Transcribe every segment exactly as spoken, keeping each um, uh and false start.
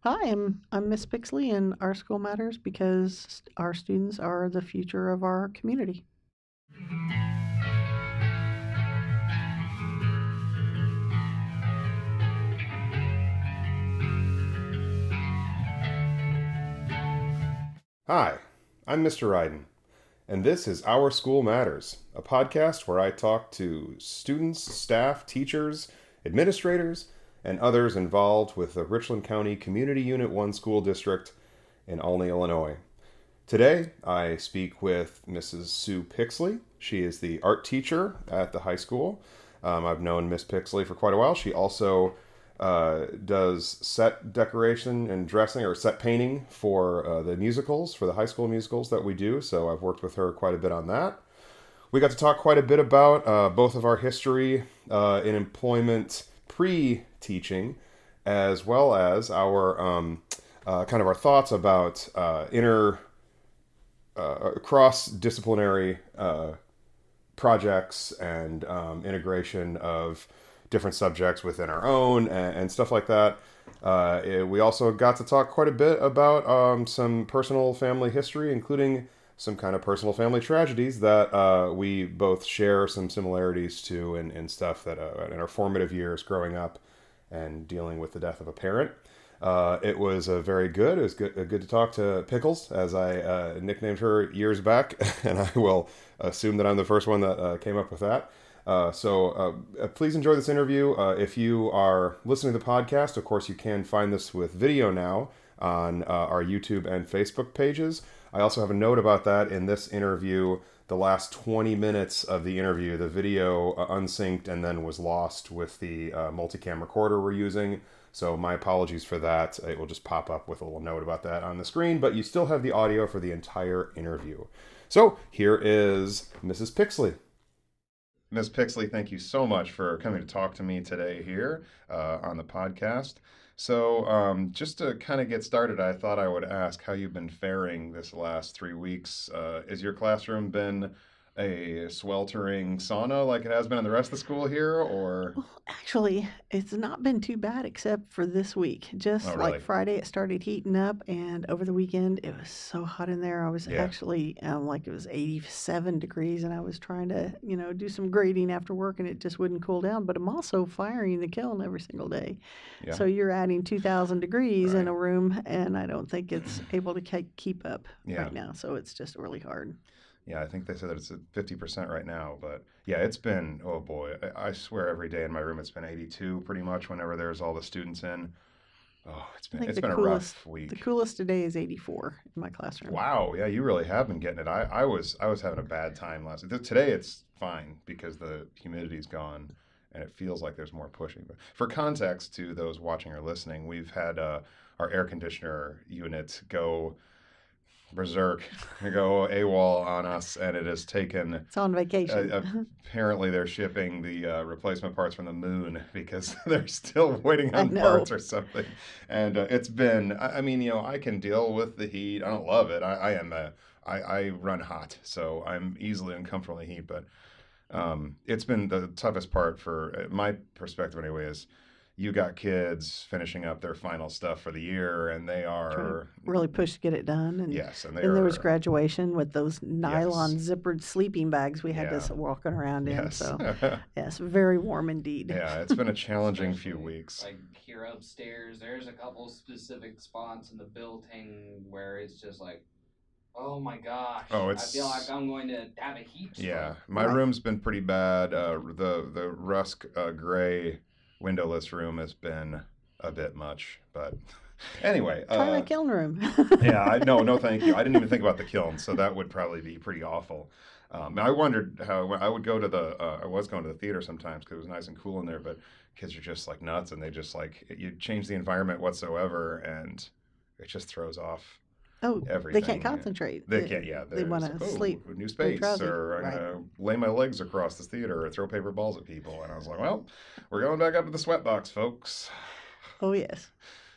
Hi, I'm I'm Miss Pixley, and our school matters because our students are the future of our community. Hi, I'm Mister Ryden, and this is Our School Matters, a podcast where I talk to students, staff, teachers, administrators, and others involved with the Richland County Community Unit one School District in Olney, Illinois. Today, I speak with Missus Sue Pixley. She is the art teacher at the high school. Um, I've known Miss Pixley for quite a while. She also uh, does set decoration and dressing or set painting for uh, the musicals, for the high school musicals that we do. So I've worked with her quite a bit on that. We got to talk quite a bit about uh, both of our history uh, in employment pre-teaching, as well as our um, uh, kind of our thoughts about uh, inner uh, cross-disciplinary uh, projects and um, integration of different subjects within our own and, and stuff like that. Uh, it- we also got to talk quite a bit about um, some personal family history, including some kind of personal family tragedies that uh, we both share some similarities to and, and stuff that uh, in our formative years growing up and dealing with the death of a parent. Uh, it was uh, very good. It was good, uh, good to talk to Pickles, as I uh, nicknamed her years back, and I will assume that I'm the first one that uh, came up with that. Uh, so uh, uh, please enjoy this interview. Uh, if you are listening to the podcast, of course, you can find this with video now on uh, our YouTube and Facebook pages. I also have a note about that in this interview. The last twenty minutes of the interview, the video uh, unsynced and then was lost with the uh, multicam recorder we're using. So my apologies for that. It will just pop up with a little note about that on the screen, but you still have the audio for the entire interview. So here is Missus Pixley. Miz Pixley, thank you so much for coming to talk to me today here uh, on the podcast. So, um, just to kind of get started, I thought I would ask how you've been faring this last three weeks. Uh, has your classroom been a sweltering sauna like it has been in the rest of the school here, or? Well, actually, it's not been too bad except for this week. Oh, Just like really? Friday, it started heating up, and over the weekend, it was so hot in there. I was Yeah. actually um, like it was eighty-seven degrees, and I was trying to, you know, do some grading after work, and it just wouldn't cool down. But I'm also firing the kiln every single day. Yeah. So you're adding two thousand degrees in Right. a room, and I don't think it's able to ke- keep up Yeah. right now. So it's just really hard. Yeah, I think they said that it's at fifty percent right now, but yeah, it's been, oh boy, I, I swear every day in my room it's been eighty-two pretty much whenever there's all the students in. Oh, it's I been think it's the been a coolest rough the week. coolest today is eighty-four in my classroom. Wow, yeah, you really have been getting it. I, I was I was having a bad time last th- today. It's fine because the humidity's gone and it feels like there's more pushing. But for context to those watching or listening, we've had uh, our air conditioner unit go berserk, go AWOL on us, and it has taken. It's on vacation. Uh, apparently, they're shipping the uh, replacement parts from the moon because they're still waiting I on know. parts or something. And uh, it's been, I, I mean, you know, I can deal with the heat. I don't love it. I, I am a, I, I run hot, so I'm easily uncomfortable in the heat. But um, it's been the toughest part for uh, my perspective, anyway. Is you got kids finishing up their final stuff for the year, and they Trying to are really push to get it done. And yes, and they then there was are graduation with those yes, nylon zippered sleeping bags we had to yeah, s- walking around in. yes. So, yes, very warm indeed. Yeah, it's been a challenging few Especially weeks. like here upstairs, there's a couple specific spots in the building where it's just like, oh my gosh, Oh, I feel like it's I'm going to have a heat yeah. stroke. My Right. room's been pretty bad. Uh, the the rusk uh, gray windowless room has been a bit much, but anyway. Try my Uh, kiln room. yeah, I, no, no, thank you. I didn't even think about the kiln, so that would probably be pretty awful. Um, I wondered how I would go to the. Uh, I was going to the theater sometimes because it was nice and cool in there, but kids are just like nuts, and they just like you change the environment whatsoever, and it just throws off Oh, they everything. can't concentrate. They can't. Yeah, They want there's to oh, sleep. new They're space, drowsy. or I'm Right. gonna lay my legs across the theater, or throw paper balls at people. And I was like, well, we're going back up to the sweatbox, folks. Oh, yes.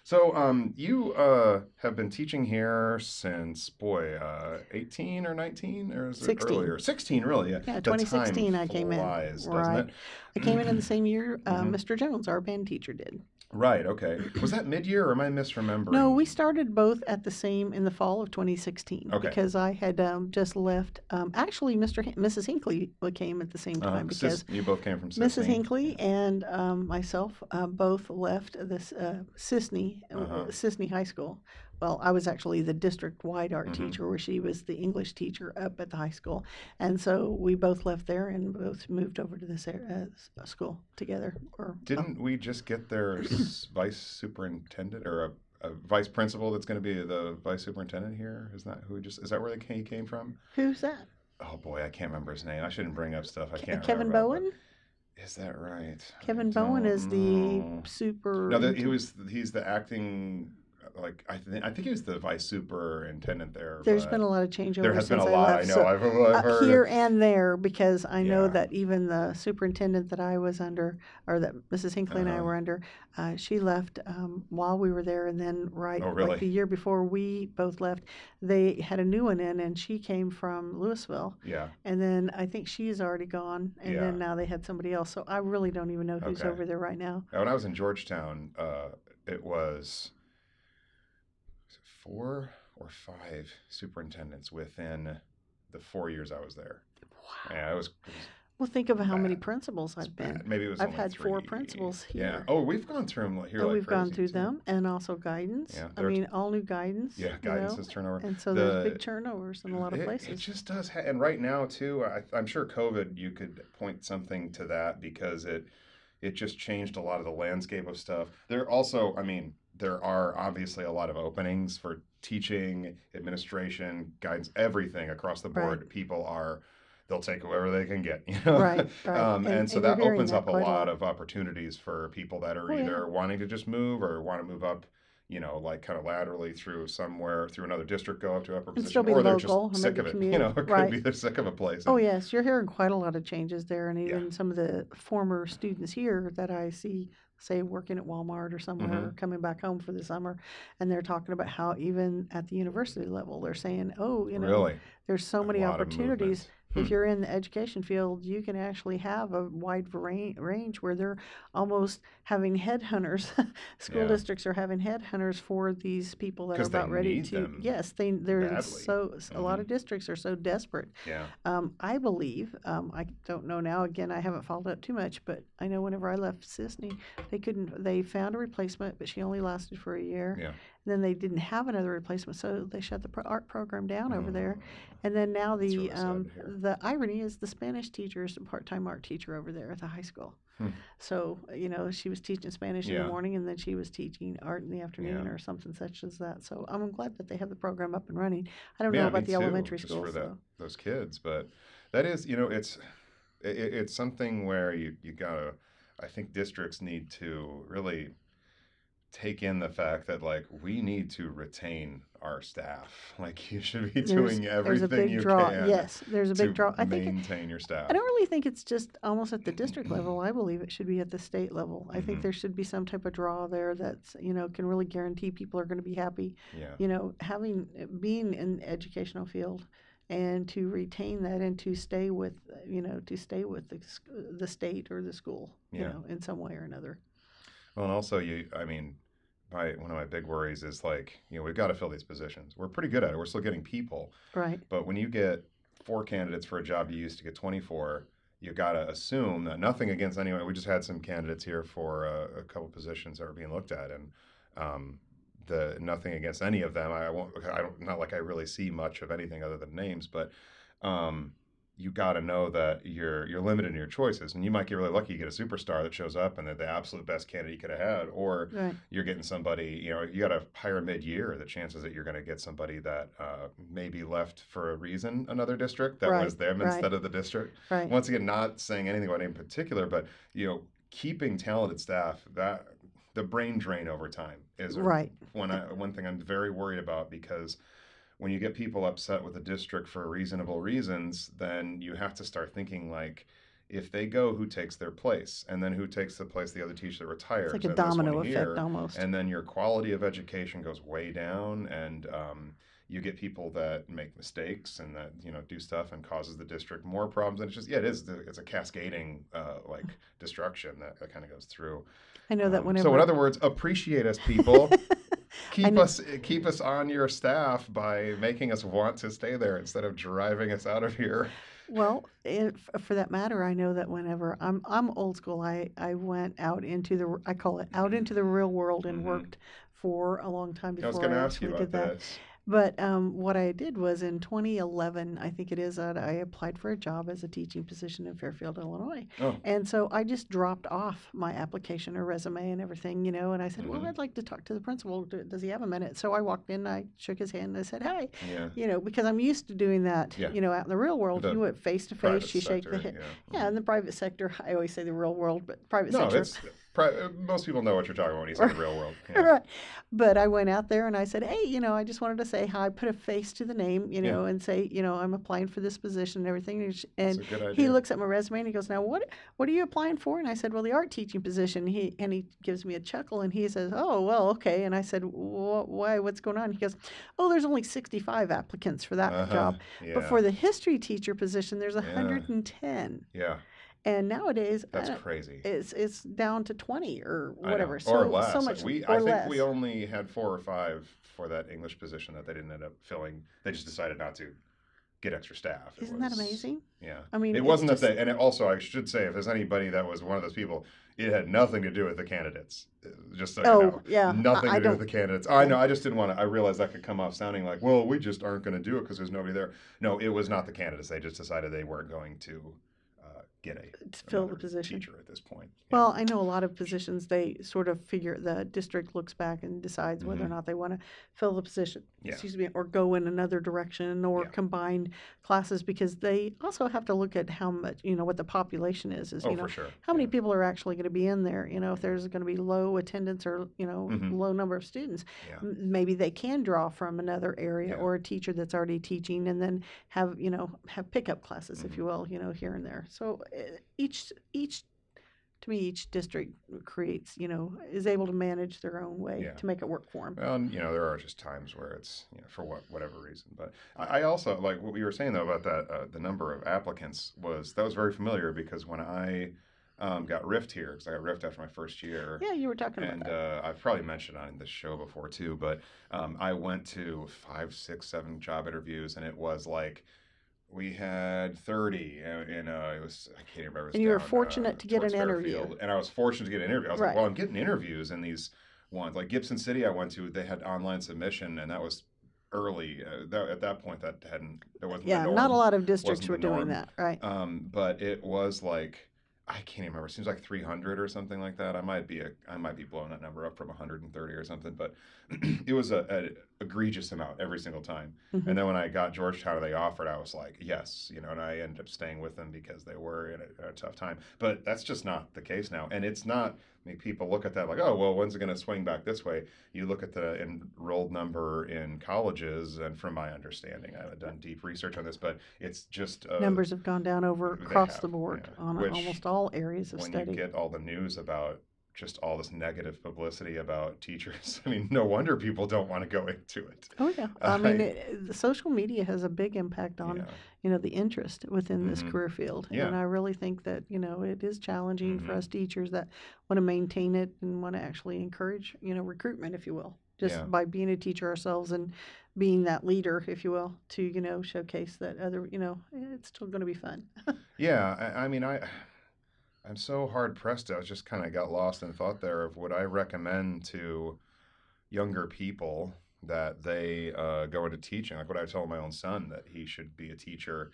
So, um, you uh, have been teaching here since, boy, uh, eighteen or nineteen, or is it sixteen. earlier? sixteen, really, yeah. Yeah, The twenty time sixteen I came in. flies, doesn't Right. it? I came in in the same year uh, Mhm. Mister Jones, our band teacher, did. Right, okay. Was that mid-year, or am I misremembering? No, we started both at the same in the fall of twenty sixteen Okay. because I had um, just left. Um, actually, Mister Hin- Missus Hinckley came at the same Uh-huh. time because Sis- you both came from Missus Sisney. Hinckley and um, myself uh, both left this uh, Sisney, uh, Uh-huh. Sisney High School. Well, I was actually the district-wide art Mhm. teacher, where she was the English teacher up at the high school, and so we both left there and both moved over to this ar- uh, s- uh, school together. Or Didn't we just get their s- vice superintendent or a, a vice principal that's going to be the vice superintendent here? Is that who we just? Is that where they came, came from? who's that? Oh boy, I can't remember his name. I shouldn't bring up stuff I Ke- can't Kevin remember. about, Bowen. but Is that right? Kevin I Bowen don't is the know. super. No, the, he was. He's the acting. Like I think. I think he was the vice superintendent there. There's but been a lot of changeover There has since been a I lot. left. I know. so, I've, I've uh, heard. here and there, because I know Yeah. that even the superintendent that I was under, or that Missus Hinckley and I Uh-huh. were under, uh, she left um, while we were there, and then right Oh, really? like the year before we both left, they had a new one in, and she came from Louisville, Yeah. and then I think she's already gone, and Yeah. then now they had somebody else. So I really don't even know who's Okay. over there right now. When I was in Georgetown, uh, it was, was it four or five superintendents within the four years I was there. Wow. Yeah, it was. It was Well, think of how many bad. principals it's I've been. bad. Maybe it was. I've only had four three. principals Yeah. here. Oh, we've gone through them here. And like we've gone crazy, through too. them, and also guidance. Yeah, I they're- mean, all new guidance. Yeah, you guidance know? is turnover. And so The- there's big turnovers in a lot of it, places. It just does. Ha- and right now too, I, I'm sure COVID. You could point something to that because it it just changed a lot of the landscape of stuff. There also, I mean, there are obviously a lot of openings for teaching, administration, guidance, everything across the board. Right. People are. They'll take whoever they can get, you know. Right, right. Um, and, And- so and you're that hearing opens that up a quite a lot lot. of opportunities for people that are Oh, yeah. either wanting to just move or want to move up, you know, like kind of laterally through somewhere, through another district, go up to upper And position, still be or they're local, or just sick maybe of it, commute. you know, or could Right. be they're sick of a place. Oh and- yes, you're hearing quite a lot of changes there, and Yeah. even some of the former students here that I see, say working at Walmart or somewhere, Mhm. or coming back home for the summer, and they're talking about how even at the university level, they're saying, "Oh, you know, Really, there's so A many lot of opportunities." movement. If Hmm. you're in the education field, you can actually have a wide vari- range where they're almost having headhunters. School Yeah. districts are having headhunters for these people that are 'Cause they about ready need to. them Yes, they they're in badly. so a lot Mhm. of districts are so desperate. Yeah, Um, I believe, um, I don't know now, again, I haven't followed up too much, but I know whenever I left Sisney, they couldn't, they found a replacement, but she only lasted for a year. yeah. And then they didn't have another replacement, so they shut the pro- art program down over there. Mm. And then now That's the really sad um, to hear. the irony is the Spanish teacher is a part-time art teacher over there at the high school. Hmm. So, you know, she was teaching Spanish in Yeah. the morning, and then she was teaching art in the afternoon Yeah. or something such as that. So I'm glad that they have the program up and running. I don't Yeah, know about me the too, elementary just schools, for the, though. those kids, but that is, you know, it's it, it's something where you you gotta. I think districts need to really take in the fact that like we need to retain our staff. Like you should be There's, doing there's everything a big you draw. can Yes, there's a to big draw. I think it, maintain your staff. I don't really think it's just almost at the district level. I believe it should be at the state level. I think Mhm. there should be some type of draw there that's, you know, can really guarantee people are going to be happy. Yeah. You know, having being in the educational field and to retain that and to stay with, you know, to stay with the sc- the state or the school, you Yeah. know, in some way or another. Well, and also you, I mean, my one of my big worries is like, you know, we've got to fill these positions. We're pretty good at it. We're still getting people, Right. but when you get four candidates for a job you used to get twenty-four, you got to assume that nothing against anyone. We just had some candidates here for a, a couple positions that were being looked at, and um, the nothing against any of them. I won't. I don't. Not like I really see much of anything other than names, but um, you got to know that you're you're limited in your choices, and you might get really lucky. You get a superstar that shows up, and they're the absolute best candidate you could have had, or Right. you're getting somebody. You know, you got to hire mid-year. The chances that you're going to get somebody that uh, maybe left for a reason, another district that Right, was them right. instead of the district. Right. Once again, not saying anything about any in particular, but you know, keeping talented staff, that the brain drain over time is a- Right. one I, one thing I'm very worried about, because when you get people upset with the district for reasonable reasons, then you have to start thinking like, if they go, who takes their place? And then who takes the place of the other teacher that retires? It's like a and this one domino here, effect almost. And then your quality of education goes way down, and um, you get people that make mistakes and that, you know, do stuff and causes the district more problems. And it's just, yeah, it is. It's a cascading, uh, like, destruction that, that kind of goes through. I know that Um, whenever. So in other words, appreciate us, people. Keep know- us keep us on your staff by making us want to stay there instead of driving us out of here. Well, if, for that matter, I know that whenever I'm I'm old school, I, I went out into the I call it out into the real world and Mhm. worked for a long time I before was going to I ask you actually about did that. this. But um, what I did was in twenty eleven, I think it is, that I applied for a job as a teaching position in Fairfield, Illinois. Oh, And so I just dropped off my application or resume and everything, you know, and I said, well, Mhm. I'd like to talk to the principal. D- Does he have a minute? So I walked in, I shook his hand, and I said, hey, yeah. you know, because I'm used to doing that, Yeah. you know, out in the real world. The You went face to Private face, you shake the sector, hand. yeah. Yeah, in the private sector, I always say the real world, but private No, sector. it's pri- most people know what you're talking about when you say the real world. Yeah. Right. But I went out there and I said, hey, you know, I just wanted to say hi, put a face to the name, you Yeah. know, and say, you know, I'm applying for this position and everything. And, sh- and That's a good idea. he looks at my resume and he goes, now, what what are you applying for? And I said, well, the art teaching position. He And he gives me a chuckle and he says, oh, well, okay. And I said, "Wh- why, what's going on? He goes, oh, there's only sixty-five applicants for that Uh-huh. job. Yeah. But for the history teacher position, there's Yeah. one hundred ten. yeah, And nowadays, that's I don't- crazy. it's it's down to twenty or I know. whatever. So, or less. so much we, or I think less. we only had four or five for that English position that they didn't end up filling. They just decided not to get extra staff. It Isn't that was- amazing? Yeah. I mean, It it's wasn't just- that they, and it also, I should say, if there's anybody that was one of those people, it had nothing to do with the candidates. Uh, Just so Oh, you know. yeah. Nothing I- I to do with don't- the candidates. I know, I just didn't want to, I realized that could come off sounding like, well, we just aren't going to do it because there's nobody there. No, it was not the candidates. They just decided they weren't going to uh, get a To fill the another position. teacher at this point. Yeah. Well, I know a lot of positions, they sort of figure, the district looks back and decides whether or Mhm. not they want to fill the position, Yeah. excuse me, or go in another direction or Yeah. combine classes, because they also have to look at how much, you know, what the population is, is, oh, you know, for sure. how many Yeah. people are actually going to be in there? You know, if there's going to be low attendance or, you know, Mhm. low number of students, Yeah. m- maybe they can draw from another area Yeah. or a teacher that's already teaching and then have, you know, have pickup classes, if Mhm. you will, you know, here and there. So uh, each, each, to me, each district creates, you know, is able to manage their own way Yeah. to make it work for them. Well, and, you know, there are just times where it's, you know, for what whatever reason. But I, I also like what you were saying though about that. Uh, the number of applicants was that was very familiar because when I um, got riffed here, because I got riffed after my first year. Yeah, you were talking And about that. uh, I've probably mentioned on this show before too, but um, I went to five, six, seven job interviews, and it was like we had thirty, and, and uh, it was I can't remember. It was And you were down, fortunate uh, to get towards an interview. Fairfield, and I was fortunate to get an interview. I was Right. like, well, I'm getting interviews in these ones. Like Gibson City, I went to, they had online submission, and that was early. Uh, that, at that point, that hadn't there wasn't. Yeah, the not a norm. lot of districts wasn't were the doing norm. that, right? Um, but it was like I can't even remember. It seems like three hundred or something like that. I might be a, I might be blowing that number up from one hundred thirty or something, but it was a, a egregious amount every single time. Mhm. And then when I got Georgetown and they offered, I was like, yes, you know, and I ended up staying with them because they were in a, a tough time. But that's just not the case now. And it's not, I mean, people look at that like, oh, well, when's it going to swing back this way? You look at the enrolled number in colleges, and from my understanding, I haven't done deep research on this, but it's just uh, Numbers have gone down over they across have, the board yeah. on Which, almost all areas of when study. you get all the news about just all this negative publicity about teachers, I mean, no wonder people don't want to go into it. Oh yeah, I mean, I- it, the social media has a big impact on Yeah. you know the interest within this Mhm. career field, Yeah. and I really think that you know it is challenging for Mhm. us teachers that want to maintain it and want to actually encourage you know recruitment, if you will, just Yeah. by being a teacher ourselves and being that leader, if you will, to you know showcase that other you know it's still going to be fun. Yeah, I, I mean, I, I'm so hard pressed. I was just kind of got lost in thought there of would I recommend to younger people that they uh, go into teaching? Like, would I tell my own son that he should be a teacher?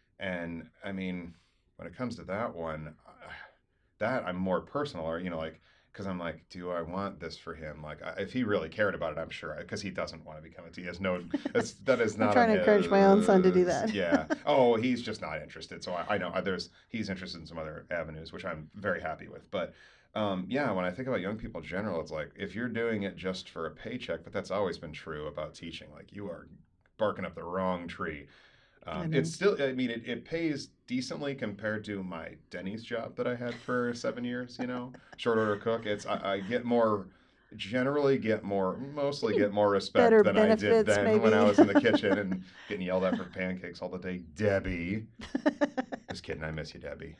And I mean, when it comes to that one, uh, that I'm more personal, or you know, like. Because I'm like, do I want this for him? Like, I, if he really cared about it, I'm sure. Because he doesn't want to become a teacher. He has no. That's, that is I'm not. trying on to encourage my own son to do his- that. Yeah. Oh, he's just not interested. So I, I know uh, there's he's interested in some other avenues, which I'm very happy with. But um, yeah, when I think about young people in general, it's like if you're doing it just for a paycheck, but that's always been true about teaching. Like you are barking up the wrong tree. Um, And it's still, I mean, it, it pays decently compared to my Denny's job that I had for seven years, you know, short order cook. It's, I, I get more, generally get more, mostly get more respect better than I did benefits, then when I maybe. was in the kitchen and getting yelled at for pancakes all the day. Debbie. Just kidding. I miss you, Debbie.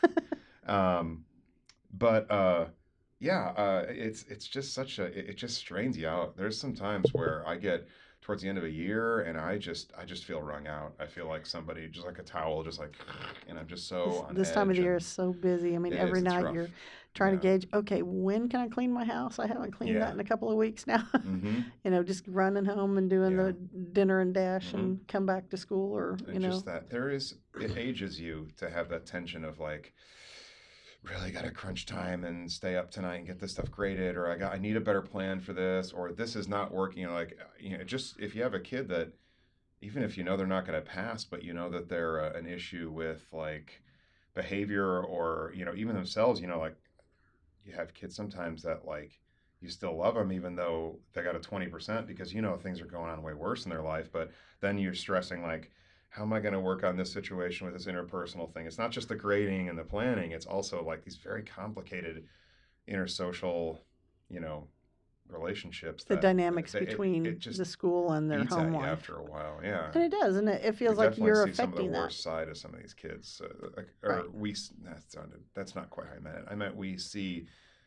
Um, but, uh, yeah, uh, it's, it's just such a, it, it just strains you out. There's some times where I get towards the end of a year and I just, I just feel wrung out. I feel like somebody, just like a towel, just like, and I'm just so This, on this time of edge the year and is so busy. I mean, it every is, it's night rough. you're trying to Yeah. gauge, okay, when can I clean my house? I haven't cleaned Yeah. that in a couple of weeks now. Mm-hmm. You know, just running home and doing Yeah. the dinner and dash Mhm. and come back to school, or, you And know. just that there is, it ages you to have that tension of like, really got to crunch time and stay up tonight and get this stuff graded, or I got, I need a better plan for this, or this is not working. Like, you know, just if you have a kid that, even if you know they're not going to pass, but you know that they're uh, an issue with like behavior or, you know, even themselves, you know, like you have kids sometimes that like, you still love them even though they got a twenty percent because, you know, things are going on way worse in their life. But then you're stressing like, how am I going to work on this situation with this interpersonal thing? It's not just the grading and the planning. It's also like these very complicated intersocial, you know, relationships. The that, dynamics that it- between it just the school and their eats home at you life. after a while. Yeah. And it does, and it, it feels We like definitely you're see some of affecting the that. worst side of some of these kids. Uh, like, or Right. we, that sounded, that's not quite how I meant it. I meant we see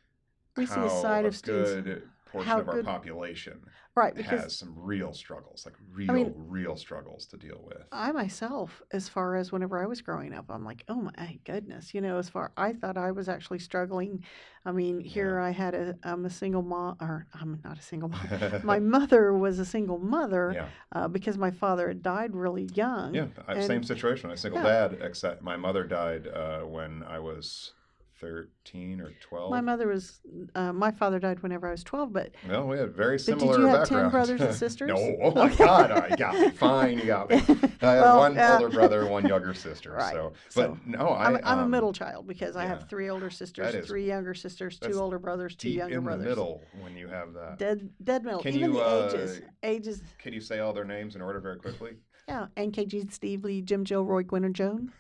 We see how a side a of students- good portion how of our good- population Right, because has some real struggles, like real, mean- real struggles to deal with. I myself, as far as whenever I was growing up, I'm like, oh my goodness, you know, as far I thought I was actually struggling. I mean, here I had a I'm a single mom, or I'm not a single mom. My mother was a single mother Yeah, uh, because my father had died really young. yeah, I, and- same situation. A single Yeah. dad, except my mother died uh, when I was thirteen or twelve. My mother was, uh, my father died whenever I was twelve, but Well, we had very did similar you have ten backgrounds. brothers and sisters? No, oh my Okay. God, I got me. Fine, you got me. I have Well, one uh, older brother, one younger sister. Right. So, but So, no, I, I'm, I'm a um, middle child because I yeah. have three older sisters, That is- three younger sisters, that's two older brothers, two deep younger in brothers. the middle when you have that. Dead, dead middle. Can Even you, the uh, ages, ages. Can you say all their names in order very quickly? Yeah, N K G, Steve Lee, Jim, Joe, Roy, Gwen, and Joan.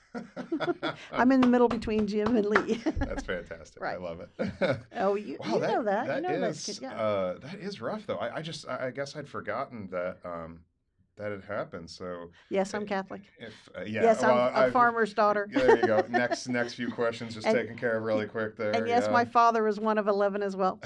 I'm in the middle between Jim and Lee. That's fantastic. I Right. love it. Oh, you, Wow, you that, know that. that you know is, that. Yeah. uh, that is rough though. I, I just I I guess I'd forgotten that um, that had happened. So yes, I'm Catholic. if uh, yeah, yes, well, I'm a I've- farmer's daughter. Yeah, there you go. Next next few questions just And- taken care of really quick there. And yes, yeah. my father was one of eleven as well.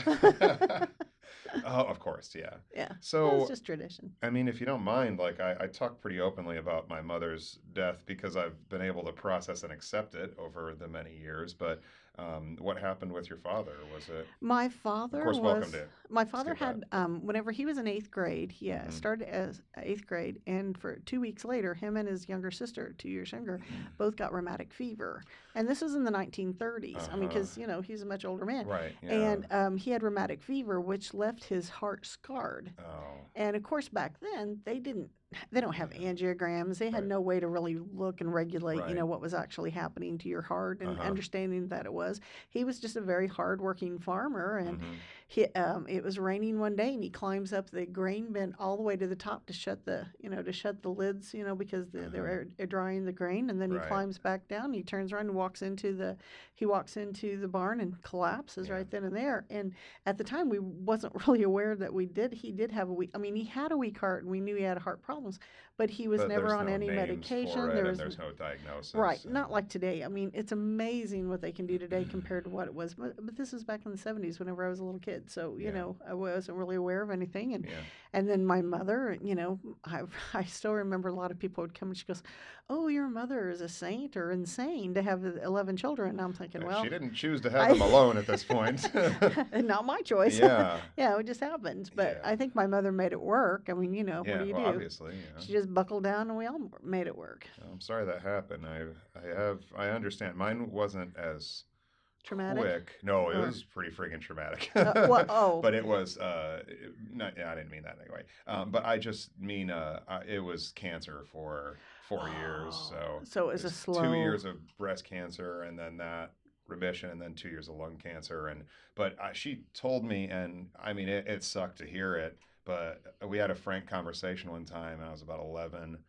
Oh, of course, yeah. Yeah. So it's just tradition. I mean, if you don't mind, like I, I talk pretty openly about my mother's death because I've been able to process and accept it over the many years. But um, what happened with your father? Was it? My father Of course, was. welcome to. My father skip had, um, whenever he was in eighth grade, he uh, Mhm. started as eighth grade, and for two weeks later, him and his younger sister, two years younger, both got rheumatic fever. And this is in the nineteen thirties. I mean, Uh-huh. because, you know, he's a much older man. Right. Yeah. And um, he had rheumatic fever, which left his heart scarred. oh. And of course, back then they didn't, they don't have angiograms. They had Right. no way to really look and regulate, Right. you know, what was actually happening to your heart and Uh-huh. understanding that it was. He was just a very hardworking farmer, and Mhm. he, um, it was raining one day, and he climbs up the grain bin all the way to the top to shut the, you know, to shut the lids, you know, because the, they Uh-huh. were air drying the grain, and then he Right. climbs back down. And he turns around and walks into the, he walks into the barn and collapses Yeah. right then and there. And at the time, we wasn't really aware that we did. He did have a weak. I mean, he had a weak heart, and we knew he had heart problems, but he was But never there's on no any names medication. For it, There and was there's no diagnosis. right, and- not like today. I mean, it's amazing what they can do today compared to what it was. But, but this is back in the seventies, whenever I was a little kid. So you Yeah. know, I wasn't really aware of anything. And Yeah. and then my mother, you know, I I still remember a lot of people would come and she goes, "Oh, your mother is a saint or insane to have eleven children." And I'm thinking, Yeah, well, she didn't choose to have I- them alone at this point. not my choice. yeah. yeah, it just happened. But Yeah. I think my mother made it work. I mean, you know, Yeah. what do you well, do? obviously. Yeah. She just buckled down, and we all made it work. I'm sorry that happened. I I have I understand. Mine wasn't as Traumatic. quick. No, it Or- was pretty friggin' traumatic. Uh, well, oh. but it was uh, it- not. Yeah, I didn't mean that anyway. Um, but I just mean uh, I, it was cancer for four years. So So it was a it's slow. two years of breast cancer, and then that remission, and then two years of lung cancer. And but uh, she told me, and I mean, it, it sucked to hear it. But we had a frank conversation one time. I was about eleven,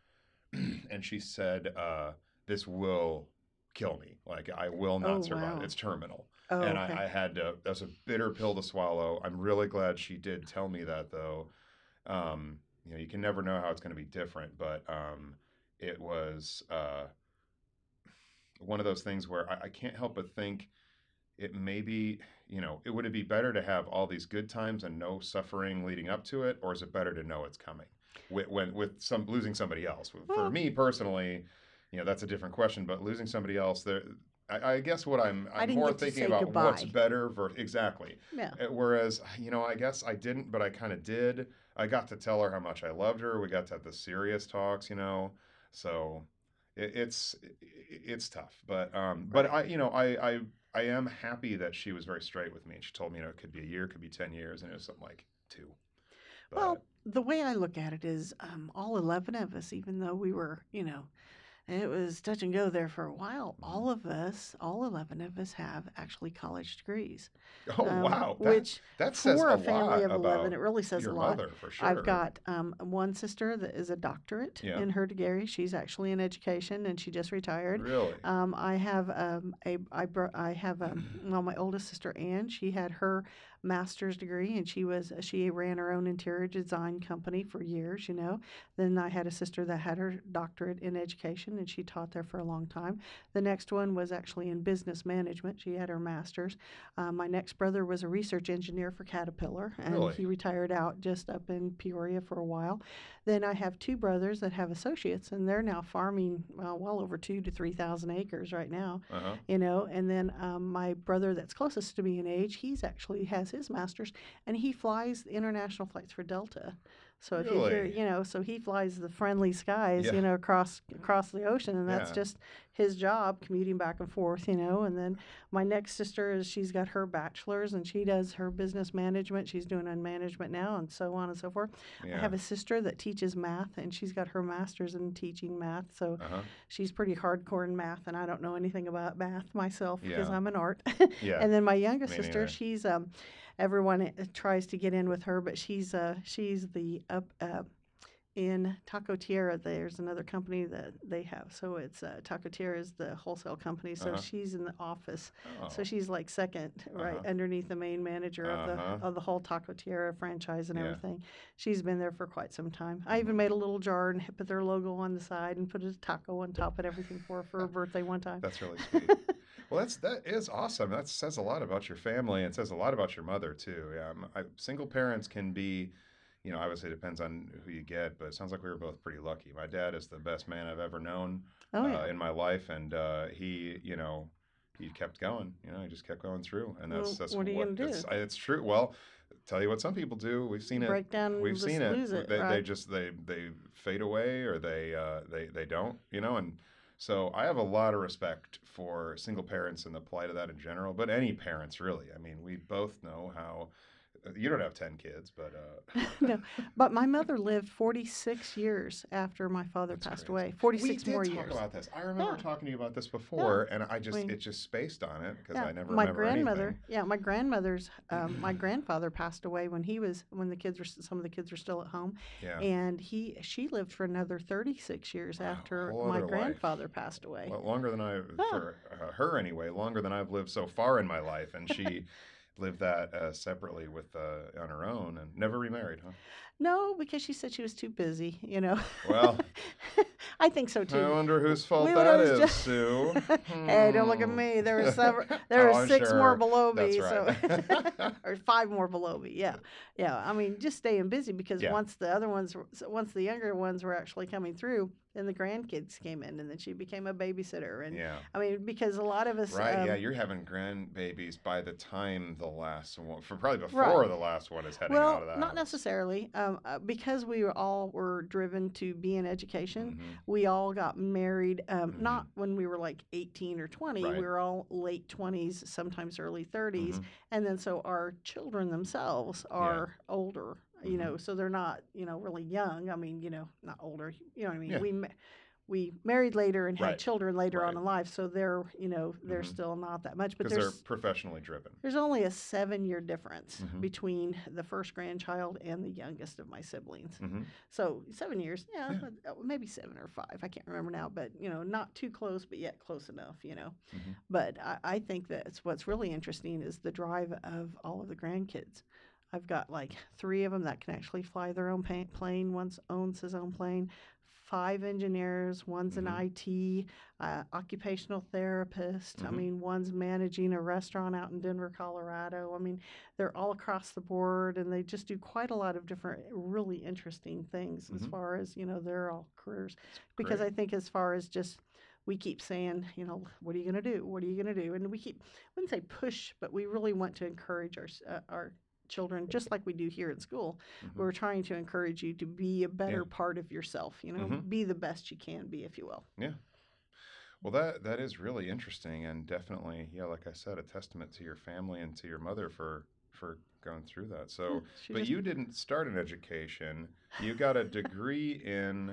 and she said, uh, "This will kill me. Like I will not Oh, survive. wow. It's terminal." Oh, And okay. I, I had to. That was a bitter pill to swallow. I'm really glad she did tell me that, though. Um, you know, you can never know how it's going to be different, but um, it was uh, one of those things where I, I can't help but think it may be, you know, it would it be better to have all these good times and no suffering leading up to it, or is it better to know it's coming? With, when with some losing somebody else. For Well, me personally, you know, that's a different question. But losing somebody else, there, I, I guess what I'm I I'm didn't more get to thinking say about what's goodbye. better. Ver- exactly. Yeah. Uh, Whereas, you know, I guess I didn't, but I kind of did. I got to tell her how much I loved her. We got to have the serious talks, you know. So it, it's it, it's tough, but um, but Right. I, you know, I I I am happy that she was very straight with me, and she told me, you know, it could be a year, it could be ten years, and it was something like two. Well, But the way I look at it is um, all eleven of us, even though we were, you know, it was touch and go there for a while, Mhm. all of us, all eleven of us have actually college degrees. oh Um, wow, that which that says for a a family lot of eleven, about it really says a your lot. mother for I've sure. got um, one sister that is a doctorate Yeah. in her degree. She's actually in education and she just retired. Really? Um, I have um, a I, bro- I have um, well my oldest sister Anne. She had her master's degree and she was she ran her own interior design company for years. You know. Then I had a sister that had her doctorate in education and she taught there for a long time. The next one was actually in business management. She had her master's. Uh, my next brother was a research engineer for Caterpillar, and Really? he retired out just up in Peoria for a while. Then I have two brothers that have associates, and they're now farming well, well over two to three thousand acres right now. Uh huh. You know, and then um, my brother that's closest to me in age, he's actually has his master's, and he flies the international flights for Delta. So if you hear, Really? you know, so he flies the friendly skies, Yeah. you know, across across the ocean, and that's Yeah. just his job, commuting back and forth, you know. And then my next sister is she's got her bachelor's and she does her business management. She's doing in management now, and so on and so forth. I Yeah. have a sister that teaches math, and she's got her master's in teaching math. So Uh huh. she's pretty hardcore in math, and I don't know anything about math myself because Yeah. I'm an art. Yeah. And then my youngest Me sister, neither. she's um, everyone uh, tries to get in with her, but she's uh, she's the up. Uh, in Taco Tierra, there's another company that they have. So it's uh, Taco Tierra is the wholesale company. So Uh-huh. she's in the office. Oh. So she's like second, right Uh-huh. underneath the main manager of Uh-huh. the of the whole Taco Tierra franchise and Yeah. everything. She's been there for quite some time. I even Mhm. made a little jar and put their logo on the side and put a taco on top of everything for her for her birthday one time. That's really sweet. Well, that's that is awesome. That says a lot about your family and says a lot about your mother too. Yeah, I'm- I, single parents can be, you know, obviously it depends on who you get, but it sounds like we were both pretty lucky. My dad is the best man I've ever known Oh uh, yeah. in my life, and uh, he, you know, he kept going. You know, he just kept going through, and that's Well, that's what are you gonna do? it's, it's true. Well, tell you what, some people do. We've seen it. Break down and We've just seen it. lose it, They, they right? just they they fade away or they uh, they they don't. You know, and so I have a lot of respect for single parents and the plight of that in general, but any parents really. I mean, we both know how. You don't have ten kids, but uh, No, but my mother lived forty-six years after my father That's passed crazy. away. we forty-six did more talk years. about this. I remember Yeah. talking to you about this before, and I just mean- it just spaced on it because Yeah, I never my remember grandmother. anything. Yeah, my grandmother's. Um, my grandfather passed away when he was when the kids were s- some of the kids were still at home, Yeah, and he she lived for another thirty-six years Wow, after whole my other life. grandfather passed away. well, longer than I for uh, her anyway. Longer than I've lived so far in my life, and she lived that uh, separately with uh, on her own and never remarried, huh? No, because she said she was too busy. You know. Well, I think so I too. wonder whose fault We would that always is, just- Sue. Hey, don't look at me. There was several. There Oh, were I'm six sure. more below me, That's right. so or five more below me. Yeah, yeah. I mean, just staying busy because Yeah. once the other ones, were- so once the younger ones were actually coming through, then the grandkids came in, and then she became a babysitter. And Yeah. I mean, because a lot of us, Right, um, yeah, you're having grandbabies by the time the last one, for probably before Right. the last one is heading well, out of the not house. necessarily, um, uh, because we were all were driven to be in education. Mhm. We all got married, um, Mhm. not when we were like eighteen or twenty. Right. We were all late twenties, sometimes early thirties. Mhm. And then so our children themselves are older, you Mhm. know, so they're not, you know, really young. I mean, you know, not older, you know what I mean? Yeah. We ma- we married later and had Right. children later on Right. in life, so they're you know they're Mhm. still not that much. But Because they're there's professionally driven. there's only a seven year difference Mhm. between the first grandchild and the youngest of my siblings. hmm So seven years, yeah, Yeah. uh, maybe seven or five. I can't remember now, but you know, not too close, but yet close enough. You know, Mhm. but I, I think that's what's really interesting is the drive of all of the grandkids. I've got like three of them that can actually fly their own pa- plane. One owns his own plane. Five engineers. One's Mhm. an I T, uh, occupational therapist. I Mhm. mean, one's managing a restaurant out in Denver, Colorado. I mean, they're all across the board, and they just do quite a lot of different, really interesting things as Mhm. far as you know their all careers. Because Great. I think as far as just we keep saying, you know, what are you going to do? What are you going to do? And we keep, I wouldn't say push, but we really want to encourage our s- uh, our children, just like we do here in school. Mhm. We're trying to encourage you to be a better Yeah. part of yourself. You know, Mhm. be the best you can be, if you will. Yeah. Well, that that is really interesting, and definitely, yeah, like I said, a testament to your family and to your mother for for going through that. So, She but just- you didn't start an education. You got a degree in,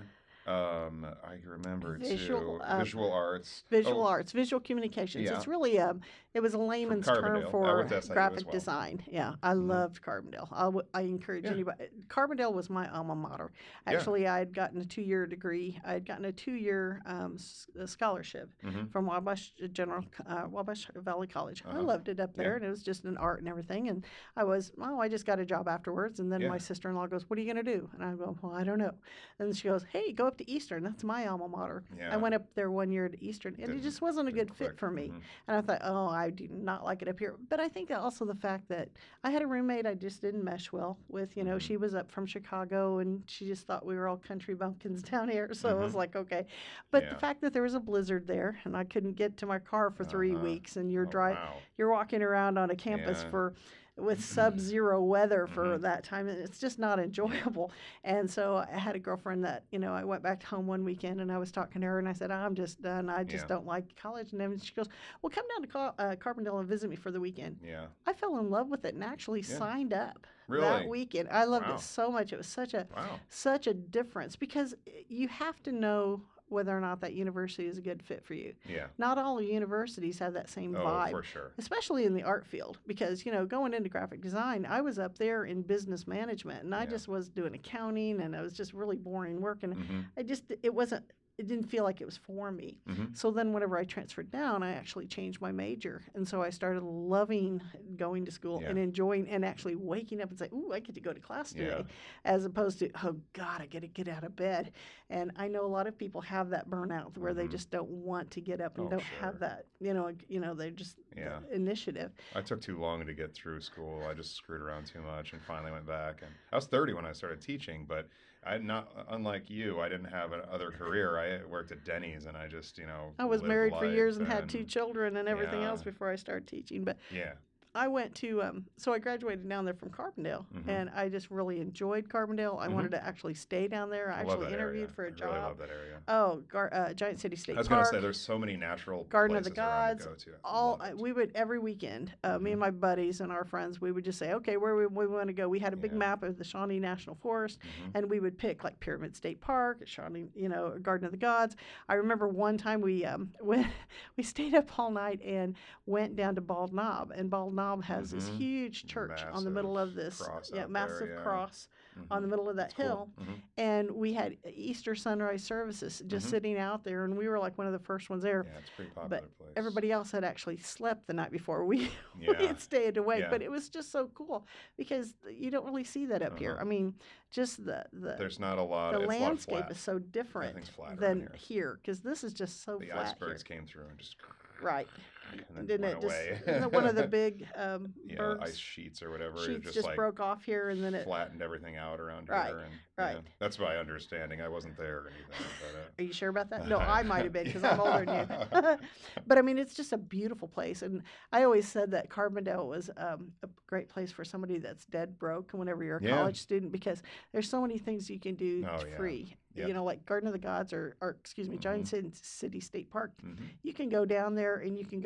um, I remember Visual, too, uh, visual arts. Visual Oh, arts, visual communications. Yeah. It's really a, it was a layman's term Carbondale. I for went to S I U as graphic well. design. Yeah, I Mhm. loved Carbondale. I, w- I encourage Yeah. anybody. Carbondale was my alma mater. Yeah. Actually, I had gotten a two-year degree. I had gotten a two-year um, s- uh, scholarship Mhm. from Wabash General, uh, Wabash Valley College. I Uh-huh. loved it up there, Yeah. and it was just an art and everything. And I was, oh, I just got a job afterwards. And then Yeah. my sister-in-law goes, "What are you going to do?" And I go, "Well, I don't know." And she goes, "Hey, go up to Eastern. That's my alma mater." Yeah. I went up there one year to Eastern, and Didn't- it just wasn't a didn't good fit click. for me. Mhm. And I thought, oh, I do not like it up here. But I think that also the fact that I had a roommate I just didn't mesh well with. You know, Mhm. she was up from Chicago, and she just thought we were all country bumpkins down here. So I was Mhm. like, okay. But Yeah. the fact that there was a blizzard there, and I couldn't get to my car for three Uh-huh. weeks, and you're Oh, dri- wow. you're walking around on a campus Yeah. for with sub-zero weather for Mhm. that time, and it's just not enjoyable. And so I had a girlfriend that, you know, I went back home one weekend and I was talking to her and I said, I'm just done. I just Yeah. don't like college. And then she goes, well, come down to Car- uh, Carbondale and visit me for the weekend. Yeah. I fell in love with it and actually Yeah. signed up Really? that weekend. I loved Wow. it so much. It was such a Wow. such a difference because you have to know whether or not that university is a good fit for you. Yeah. Not all universities have that same Oh, vibe, for sure. especially in the art field, because you know going into graphic design, I was up there in business management, and I Yeah. just was doing accounting, and it was just really boring work, and hmm I just it wasn't. It didn't feel like it was for me. hmm So then, whenever I transferred down, I actually changed my major, and so I started loving going to school Yeah. and enjoying, and actually waking up and say, "Ooh, I get to go to class today," Yeah. as opposed to, "Oh God, I got to get out of bed." And I know a lot of people have that burnout where they Mhm. just don't want to get up and Oh, don't sure. have that, you know, you know, they're just Yeah. the initiative. I took too long to get through school. I just screwed around too much and finally went back. And I was thirty when I started teaching, but I had not, unlike you, I didn't have another career. I worked at Denny's and I just, you know, I was lived married for life years and had two children and everything Yeah. else before I started teaching. But Yeah. I went to, um, so I graduated down there from Carbondale, Mhm. and I just really enjoyed Carbondale. I Mhm. wanted to actually stay down there. I I love actually that interviewed area. for a I job. really love that area. Oh, Gar- uh, Giant City State I was Park. going to say, there's so many natural Garden of the places around Gods, to go to. all Love I- it. we would every weekend. Uh, Me Mhm. and my buddies and our friends, we would just say, okay, where we, we want to go. We had a big Yeah. map of the Shawnee National Forest, Mhm. and we would pick like Pyramid State Park, Shawnee, you know, Garden of the Gods. I remember one time we um went, we stayed up all night and went down to Bald Knob, and Bald Knob has this Mhm. huge church on the middle of this cross yeah out massive there, yeah. cross Mhm. on the middle of that That's cool. hill. Mhm. And we had Easter sunrise services just Mhm. sitting out there, and we were like one of the first ones there. Yeah, it's a pretty popular place. Everybody else had actually slept the night before. We, we Yeah. had stayed awake, Yeah. but it was just so cool because you don't really see that up here. Uh-huh. I mean, just the the, There's not a lot. the it's a lot landscape flat. is so different Everything's flat around than here. here because this is just so The flat icebergs here. came through and just Right. and then Didn't went it just away. isn't it one of the big um, yeah, bergs? ice sheets or whatever. it sheets just, just like broke off here, and then it. flattened everything out around Right, here. And, right. Yeah, that's my understanding. I wasn't there or anything. But, uh, Are you sure about that? No, I might have been because I'm older than you. But I mean, it's just a beautiful place, and I always said that Carbondale was um, a great place for somebody that's dead broke whenever you're a Yeah. college student because there's so many things you can do Oh, yeah. free. Yep. You know, like Garden of the Gods or, or excuse me, Giant Mhm. City City State Park. mhm. You can go down there and you can go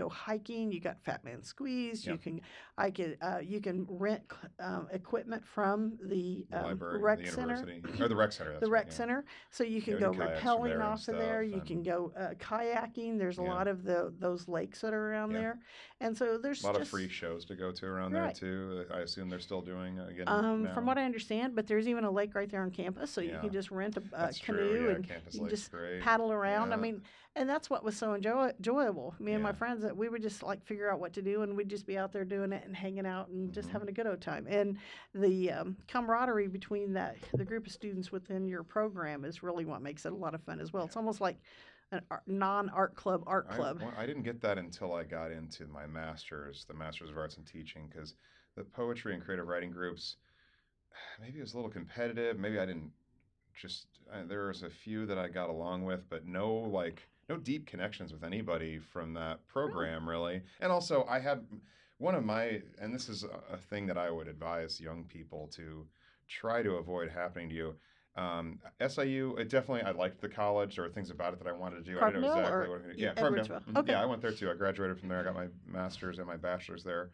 go hiking. You got Fat Man Squeeze. Yeah. You can, I could, uh, you can rent um, equipment from the, The um, library, rec the center. university, or the rec center. That's The right, rec yeah. center, so you can Yeah, go we do kayaks from rappelling there and off of there. stuff, You can and- go uh, kayaking. There's a Yeah. lot of the those lakes that are around Yeah. there, and so there's A lot just, of free shows to go to around Right. there too. I assume they're still doing uh, again. Um, now. from what I understand, but there's even a lake right there on campus, so you Yeah. can just rent a, a That's canoe true. Yeah, and campus you can lake's just great. paddle around. I Yeah. mean, and that's what was so enjoy- enjoyable. Me and my Yeah. friends, that we would just like figure out what to do, and we'd just be out there doing it and hanging out and just Mhm. having a good old time. And the um, camaraderie between that the group of students within your program is really what makes it a lot of fun as well. It's almost like an art, non-art club art I, club. well, I didn't get that until I got into my master's, the Master's of Arts in Teaching, because the poetry and creative writing groups, maybe it was a little competitive. Maybe I didn't just, uh, there was a few that I got along with, but no, like, no deep connections with anybody from that program, really. And also, I had one of my, and this is a, a thing that I would advise young people to try to avoid happening to you. Um, S I U, it definitely, I liked the college. There were things about it that I wanted to do. I didn't know Carbondale exactly or what I'm going to do. Yeah, Edwardsville? Carbondale. Mhm. Okay. Yeah, I went there too. I graduated from there. I got my master's and my bachelor's there.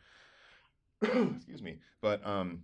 Excuse me. But um,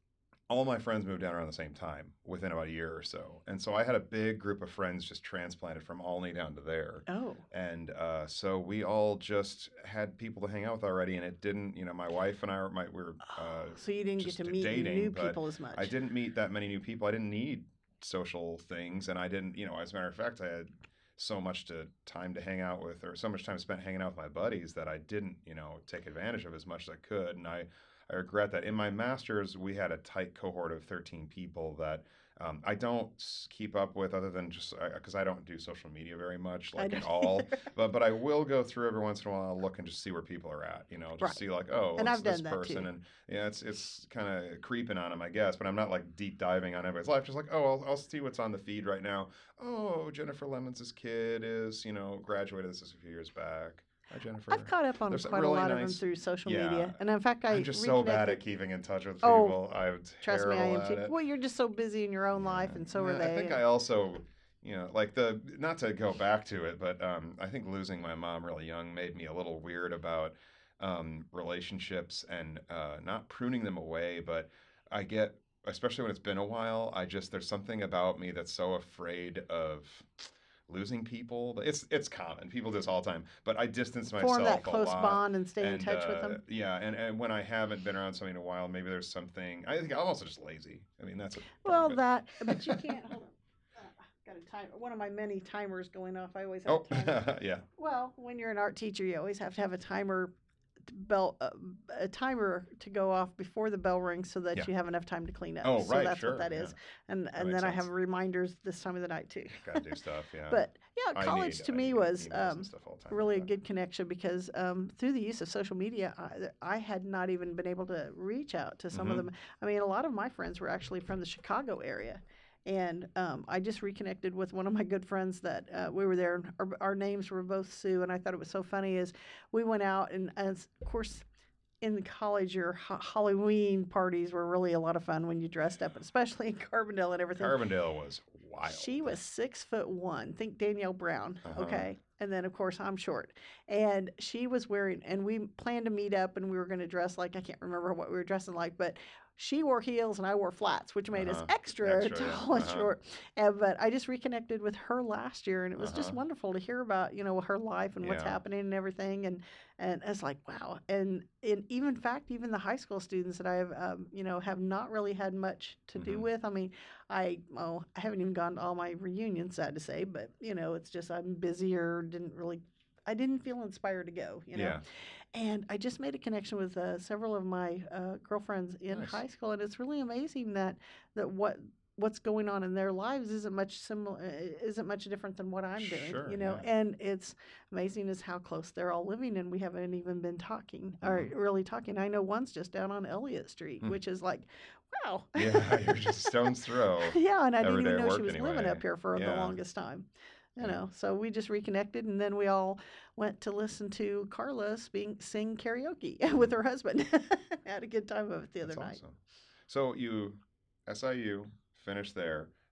all my friends moved down around the same time, within about a year or so. And so I had a big group of friends just transplanted from Alney down to there. Oh, And uh, so we all just had people to hang out with already, and it didn't, you know, my wife and I were, my, we were uh, so you didn't get just to meet dating, new but people as much. I didn't meet that many new people. I didn't need social things, and I didn't, you know, as a matter of fact, I had so much to time to hang out with, or so much time spent hanging out with my buddies, that I didn't, you know, take advantage of as much as I could. And I, I regret that. In my master's, we had a tight cohort of thirteen people that um, I don't s- keep up with, other than just because I, I don't do social media very much, like I at don't all. either. But but I will go through every once in a while, I'll look and just see where people are at, you know, just Right. see like, oh, And it's I've this done that person, too. and yeah, it's it's kind of creeping on them, I guess. But I'm not like deep diving on everybody's life. Just like, oh, I'll, I'll see what's on the feed right now. Oh, Jennifer Lemons' kid is, you know, graduated. This is a few years back. Hi, Jennifer. I've caught up on There's quite really a lot of nice- them through social Yeah. media, and in fact, I I'm just so bad reconnected- at keeping in touch with Oh, people. I'm Trust me, I terrible am at too. it. Well, you're just so busy in your own life, Yeah. and so Yeah, are they. I think I also, you know, like the, not to go back to it, but um, I think losing my mom really young made me a little weird about um, relationships and uh, not pruning them away. But I get, especially when it's been a while, I just, there's something about me that's so afraid of losing people. It's it's common. People do this all the time. But I distance myself form that a close lot. bond and stay in And, touch with uh, them. Yeah, and, and when I haven't been around somebody in a while, maybe there's something. I think I'm also just lazy. I mean, that's a part Well, of it. that, but you can't. Hold on. Uh, got a time. One of my many timers going off. I always have Oh, a timer. yeah. Well, when you're an art teacher, you always have to have a timer bell, uh, a timer to go off before the bell rings, so that Yeah. you have enough time to clean up. Oh, so right, that's sure, what that is. yeah. And and makes then I have sense. reminders this time of the night too. Gotta do stuff. Yeah. But yeah, I college need- to I me need was emails and um, stuff all the time really a like that. good connection, because um, through the use of social media, I, I had not even been able to reach out to some Mhm. of them. I mean, a lot of my friends were actually from the Chicago area. And um, I just reconnected with one of my good friends that uh, we were there. And our, our names were both Sue, and I thought it was so funny is we went out, and as of course, in college, your ha- Halloween parties were really a lot of fun when you dressed up, especially in Carbondale and everything. Carbondale was wild. She was six foot one. Think Danielle Brown. Uh-huh. Okay. And then, of course, I'm short. And she was wearing, and we planned to meet up, and we were going to dress like, I can't remember what we were dressing like, but she wore heels and I wore flats, which made us Uh-huh. extra, Extra, yeah. tall and Uh-huh. short. And, but I just reconnected with her last year, and it was just Uh-huh. wonderful to hear about, you know, her life and what's Yeah. happening and everything. And, and it's like, wow. And in even fact, even the high school students that I have, um, you know, have not really had much to do Mhm. with. I mean, I, well, I haven't even gone to all my reunions, sad to say, but, you know, it's just I'm busier, didn't really, I didn't feel inspired to go, you know. Yeah. And I just made a connection with uh, several of my uh, girlfriends in Nice. high school, and it's really amazing that that what what's going on in their lives isn't much similar, isn't much different than what I'm doing, Sure, you know. yeah. And it's amazing is how close they're all living, and we haven't even been talking or Mhm. really talking. I know one's just down on Elliott Street, Hmm. which is like, wow. Yeah, you're just stone's throw. Yeah, and I didn't every day even at know she work was living anyway. up here for the Yeah. longest time. You Yeah. know, so we just reconnected, and then we all went to listen to Carla sing, sing karaoke with her husband. Had a good time of it the other That's night. awesome. So you, S I U, finished there.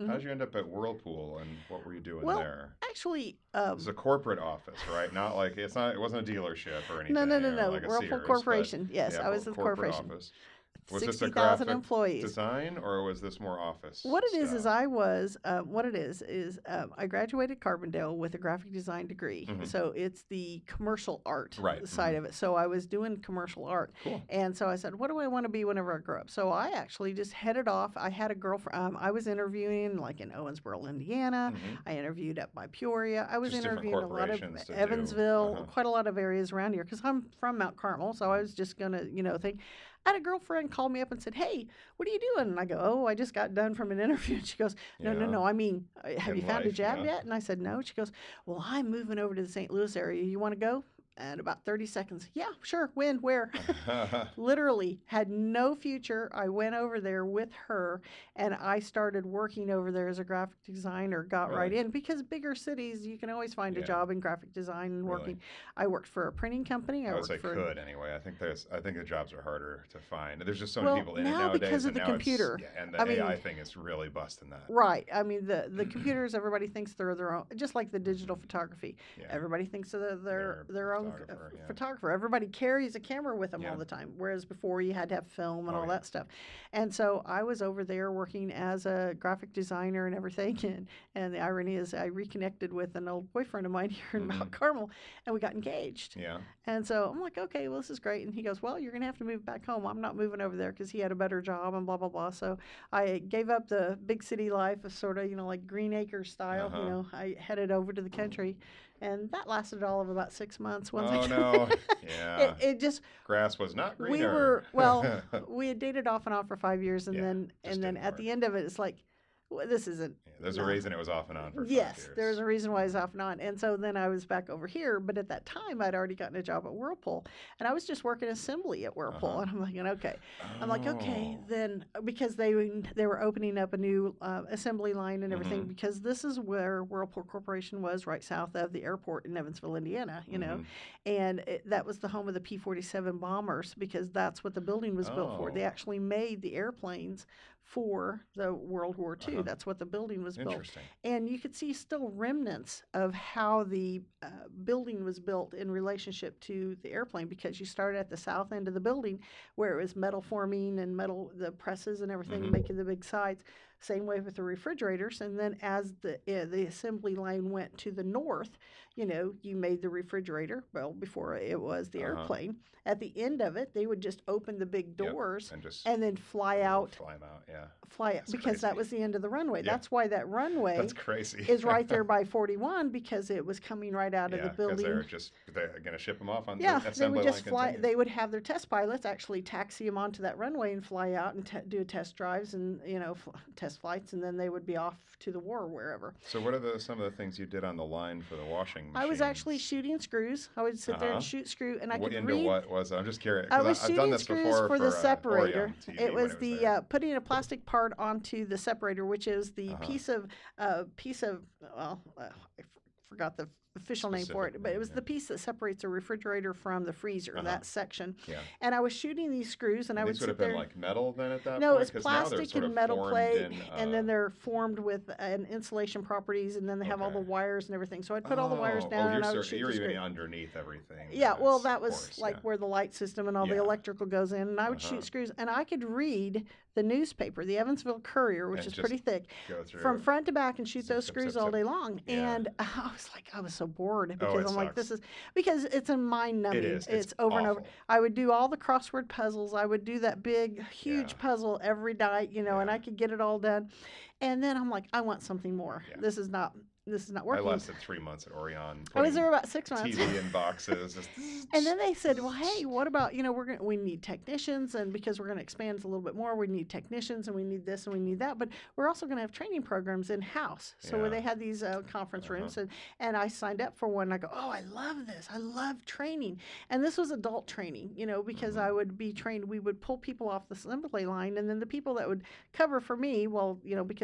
How did you end up at Whirlpool, and what were you doing Well, there? Actually, um, It's a corporate office, right? Not like it's not. It wasn't a dealership or anything. no, no, no, or no. like a Whirlpool Sears, but- Corporation. Yes, yeah, I was cor- at the corporate corporation. office. Was this a sixty thousand graphic employees. design, or was this more office? What it is stuff? is I was uh, what it is is um, I graduated Carbondale with a graphic design degree, Mhm. so it's the commercial art Right, side of it. So I was doing commercial art, Cool. and so I said, what do I want to be whenever I grow up? So I actually just headed off. I had a girlfriend. Um, I was interviewing like in Owensboro, Indiana. Mhm. I interviewed up by Peoria. I was Just different interviewing a lot of corporations to do. Evansville, Uh-huh. quite a lot of areas around here because I'm from Mount Carmel. So I was just gonna, you know, think. I had a girlfriend call me up and said, "Hey, what are you doing?" And I go, "Oh, I just got done from an interview." And she goes, "No, no, Yeah. no. I mean, uh, have In you found a life, job yeah. yet?" And I said, "No." She goes, "Well, I'm moving over to the Saint Louis area. You want to go?" And about thirty seconds, "Yeah, sure. When? Where?" Literally had no future. I went over there with her, and I started working over there as a graphic designer. Got right Really? in because bigger cities, you can always find Yeah. a job in graphic design and Really? working. I worked for a printing company. I, I would worked say for could anyway. I think there's. I think the jobs are harder to find. There's just so Well, many people in it now nowadays. because of and the now it's- computer. yeah, and the I mean- A I thing is really busting that. Right. I mean, the the computers. Everybody thinks they're their own. Just like the digital photography. Yeah. Everybody thinks they're their They're their own photographer, uh, yeah. photographer. Everybody carries a camera with them Yeah. all the time. Whereas before you had to have film and Oh, all yeah. that stuff. And so I was over there working as a graphic designer and everything. And and the irony is, I reconnected with an old boyfriend of mine here in Mount Carmel, and we got engaged. Yeah. And so I'm like, okay, well, this is great. And he goes, well, you're going to have to move back home. I'm not moving over there because he had a better job and blah, blah, blah. So I gave up the big city life of sort of, you know, like Green Acres style. Uh-huh. You know, I headed over to the country. And that lasted all of about six months. Once Oh I no. Yeah. it, it just, Grass was not greener. we were, well, we had dated off and on for five years. And Yeah, then, just and then didn't at work. the end of it, it's like, well, this isn't. Yeah, there's no. a reason it was off and on for five Yes, years. there's a reason why I was off and on. And so then I was back over here, but at that time I'd already gotten a job at Whirlpool, and I was just working assembly at Whirlpool. Uh-huh. And I'm like, okay, I'm like, okay, Oh. then because they they were opening up a new uh, assembly line and everything, Mhm. because this is where Whirlpool Corporation was, right south of the airport in Evansville, Indiana. You know, Mhm. and it, that was the home of the P forty-seven bombers because that's what the building was built for. They Oh. actually made the airplanes for the World War Two. Uh-huh. That's what the building was built. Interesting. And you could see still remnants of how the uh, building was built in relationship to the airplane because you started at the south end of the building where it was metal forming and metal, the presses and everything Mhm. making the big sides. Same way with the refrigerators. And then as the uh, the assembly line went to the north, you know, you made the refrigerator, well, before it was the Uh-huh. airplane. At the end of it, they would just open the big Yep, doors And just and then fly out, fly 'em out. Yeah. fly out, That's because that crazy. was the end of the runway. Yeah. That's why that runway That's crazy. is right there by forty-one because it was coming right out of yeah, the building. they're just they're gonna ship them off on Yeah, the they assembly would just line fly. continues. They would have their test pilots actually taxi them onto that runway and fly out and te- do test drives and you know fl- test flights, and then they would be off to the war or wherever. So what are the some of the things you did on the line for the washing machine? I was actually shooting screws. I would sit there Uh-huh. and shoot screw, and I What, could into read. what was it? I'm just curious. I 'cause was I've done shooting this screws before for the uh, separator. Orion T V It when was the there. uh, putting a plastic part onto the separator, which is the Uh-huh. piece of uh, piece of well, uh, I f- forgot the official name for Specific it, but it name, was yeah. the piece that separates a refrigerator from the freezer. Uh-huh. That section, Yeah. and I was shooting these screws, and I And would these would sit have been there. like metal then at that No, point? it's 'Cause now they're plastic sort and of metal formed plate, in, and then uh, they're formed with an insulation properties, and then they have all the Okay. wires and everything. So I'd put all the wires Oh, down, oh, and I you're, would sort- shoot you're the even screw. underneath everything. Yeah, well, That's- that of was course, like yeah. where the light system and all the Yeah. electrical goes in, and I would Uh-huh. shoot screws, and I could read the newspaper, the Evansville Courier, which And is just pretty thick, Go through from it. front to back, and shoot Zip, those zip, screws zip, all zip. day long. Yeah. And I was like, I was so bored Oh, because it I'm like, this sucks. is because it's a mind numbing. It is. It's over and over. awful. I would do all the crossword puzzles. I would do that big, huge Yeah. puzzle every night, you know, and Yeah. I could get it all done. And then I'm like, I want something more. Yeah. This is not. This is not I working. lasted three months at Orion. I was putting there about six months. T V in boxes. Just And then they said, "Well, hey, what about you know we're gonna we need technicians, and because we're gonna expand a little bit more, we need technicians, and we need this and we need that, but we're also gonna have training programs in house." So where Yeah. they had these uh, conference Uh-huh. rooms, and and I signed up for one. And I go, "Oh, I love this! I love training." And this was adult training, you know, because Mhm. I would be trained. We would pull people off the assembly line, and then the people that would cover for me, well, you know, because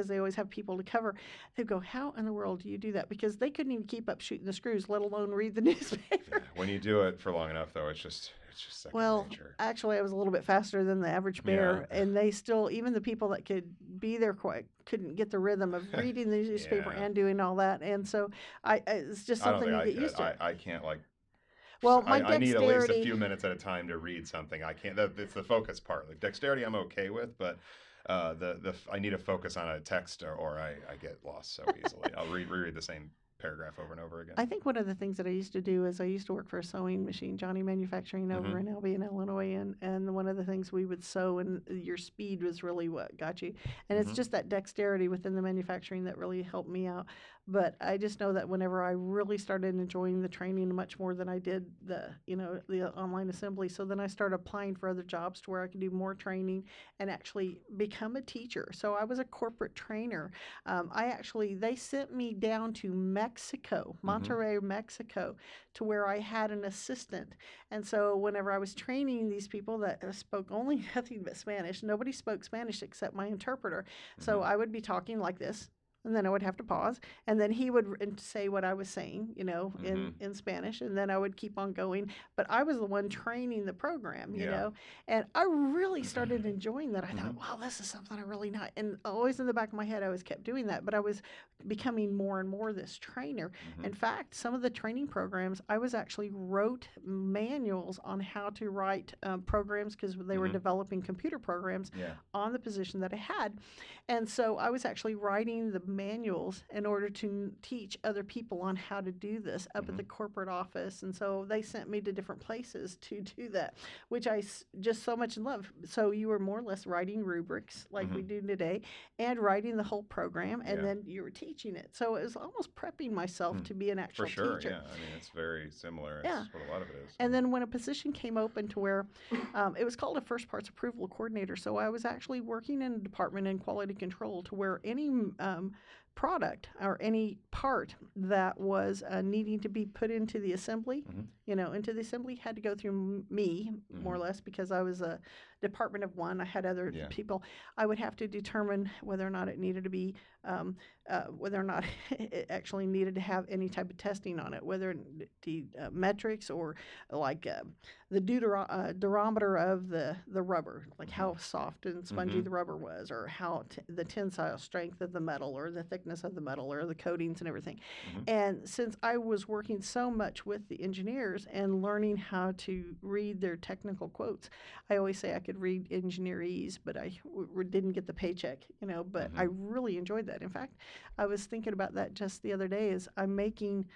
because they always have people to cover. They go, how in the world do you do that? Because they couldn't even keep up shooting the screws, let alone read the newspaper. Yeah. When you do it for long enough, though, it's just it's just second Well, nature. actually, I was a little bit faster than the average bear, Yeah. and they still, even the people that could be there quick, couldn't get the rhythm of reading the newspaper Yeah. and doing all that. And so I, I it's just I don't something think you I get used could. to. I, I can't like. Well, I, my I need at least a dexterity- few minutes at a time to read something. I can't. That, it's the focus part. Like dexterity, I'm okay with, but uh, the the I need to focus on a text or, or I, I get lost so easily. I'll re- reread the same paragraph over and over again. I think one of the things that I used to do is I used to work for a sewing machine, Johnny Manufacturing, over Mhm. in Albion, Illinois, and and one of the things we would sew, and your speed was really what got you. And Mhm. it's just that dexterity within the manufacturing that really helped me out. But I just know that whenever I really started enjoying the training much more than I did the, you know, the online assembly, so then I started applying for other jobs to where I could do more training and actually become a teacher. So I was a corporate trainer. Um, I actually, they sent me down to Mexico, Monterrey, Mexico, to where I had an assistant. And so whenever I was training these people that uh, spoke only nothing but Spanish, nobody spoke Spanish except my interpreter. So Mhm. I would be talking like this. And then I would have to pause, and then he would r- and say what I was saying, you know, in, Mhm. in Spanish, and then I would keep on going. But I was the one training the program, you Yeah. know, and I really started enjoying that. I thought, Mhm. wow, this is something I really not. And always in the back of my head, I always kept doing that. But I was becoming more and more this trainer. Mhm. In fact, some of the training programs, I was actually wrote manuals on how to write um, programs because they were Mhm. developing computer programs Yeah. on the position that I had. And so I was actually writing the manuals in order to n- teach other people on how to do this up Mhm. at the corporate office. And so they sent me to different places to do that, which I s- just so much love. So you were more or less writing rubrics like we Mhm. do today and writing the whole program, and Yeah. then you were teaching it. So it was almost prepping myself Hmm. to be an actual For sure. teacher. Yeah. I mean, it's very similar. Yeah. It's what a lot of it is. And then when a position came open to where um, it was called a first parts approval coordinator, so I was actually working in a department in quality control to where any um, product or any part that was uh, needing to be put into the assembly, Mhm. you know, into the assembly had to go through m- me more or Mhm. less because I was a department of one. I had other Yeah. people. I would have to determine whether or not it needed to be, um, uh, whether or not it actually needed to have any type of testing on it, whether it- the uh, metrics or like uh, the deutero- uh, durometer of the, the rubber, like how soft and spongy Mhm. the rubber was, or how t- the tensile strength of the metal, or the thickness of the metal, or the coatings and everything. Mhm. And since I was working so much with the engineers and learning how to read their technical quotes, I always say I could read engineerese, but I w- w- didn't get the paycheck, you know, but I really enjoyed that. In fact, I was thinking about that just the other day is I'm making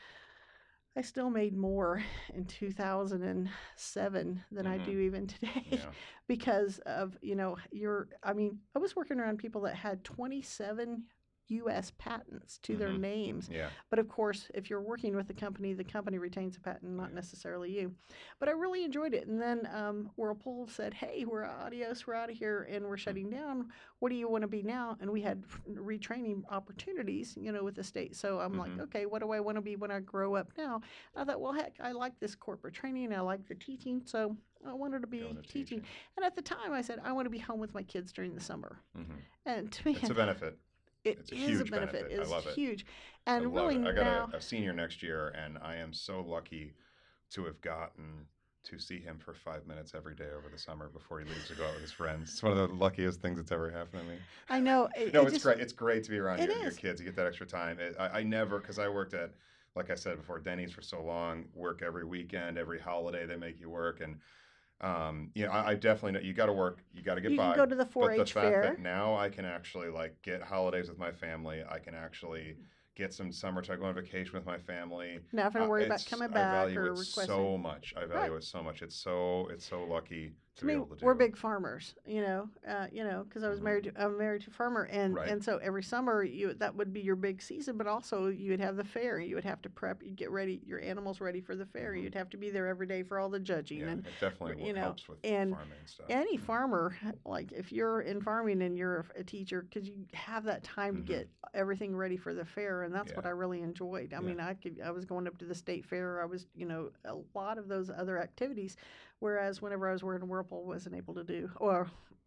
I still made more in two thousand seven than I Mhm. do even today Yeah. because of, you know, your, I mean, I was working around people that had twenty-seven U S patents to their Mhm. names. Yeah. But of course, if you're working with the company, the company retains a patent, not Yeah. necessarily you. But I really enjoyed it. And then um, Whirlpool said, hey, we're adios, we're out of here, and we're shutting down. What do you want to be now? And we had retraining opportunities, you know, with the state. So I'm like, Mhm. okay, what do I want to be when I grow up now? I thought, well, heck, I like this corporate training. I like the teaching. So I wanted to be Go into teaching. teaching. And at the time, I said, I want to be home with my kids during the summer. Mhm. And to me, It's a benefit. it it's a is huge a benefit. benefit. I It's love it. huge. I And love really it. I got now, a, a senior next year, and I am so lucky to have gotten to see him for five minutes every day over the summer before he leaves to go out with his friends. It's one of the luckiest things that's ever happened to me. I know. It, No, it it's just, great. It's great to be around It your, your is. kids. You get that extra time. It, I, I never, because I worked at, like I said before, Denny's for so long. Work every weekend, every holiday they make you work, and um, you know, I, I definitely know you got to work. You got to get You by. can go to the But four the H fact fair. that now I can actually like get holidays with my family. I can actually get some summertime, go on vacation with my family. Not having to Uh, worry about it's- coming I back value or it requesting. so much. I value Right. it so much. It's so it's so lucky to, To be me, able to do. we're big farmers, you know, uh, you know, because I was Mhm. married to I'm married to a farmer, and Right. and so every summer you that would be your big season, but also you would have the fair. You would have to prep, you get ready, your animals ready for the fair. Mhm. You'd have to be there every day for all the judging, Yeah, and it definitely you know, helps with and farming and stuff. any farmer, like if you're in farming and you're a teacher, because you have that time to Mhm. get everything ready for the fair, and that's what Yeah. I really enjoyed. I Yeah. mean, I could, I was going up to the state fair. I was, you know, a lot of those other activities, whereas whenever I was working Whirlpool, wasn't able to do, or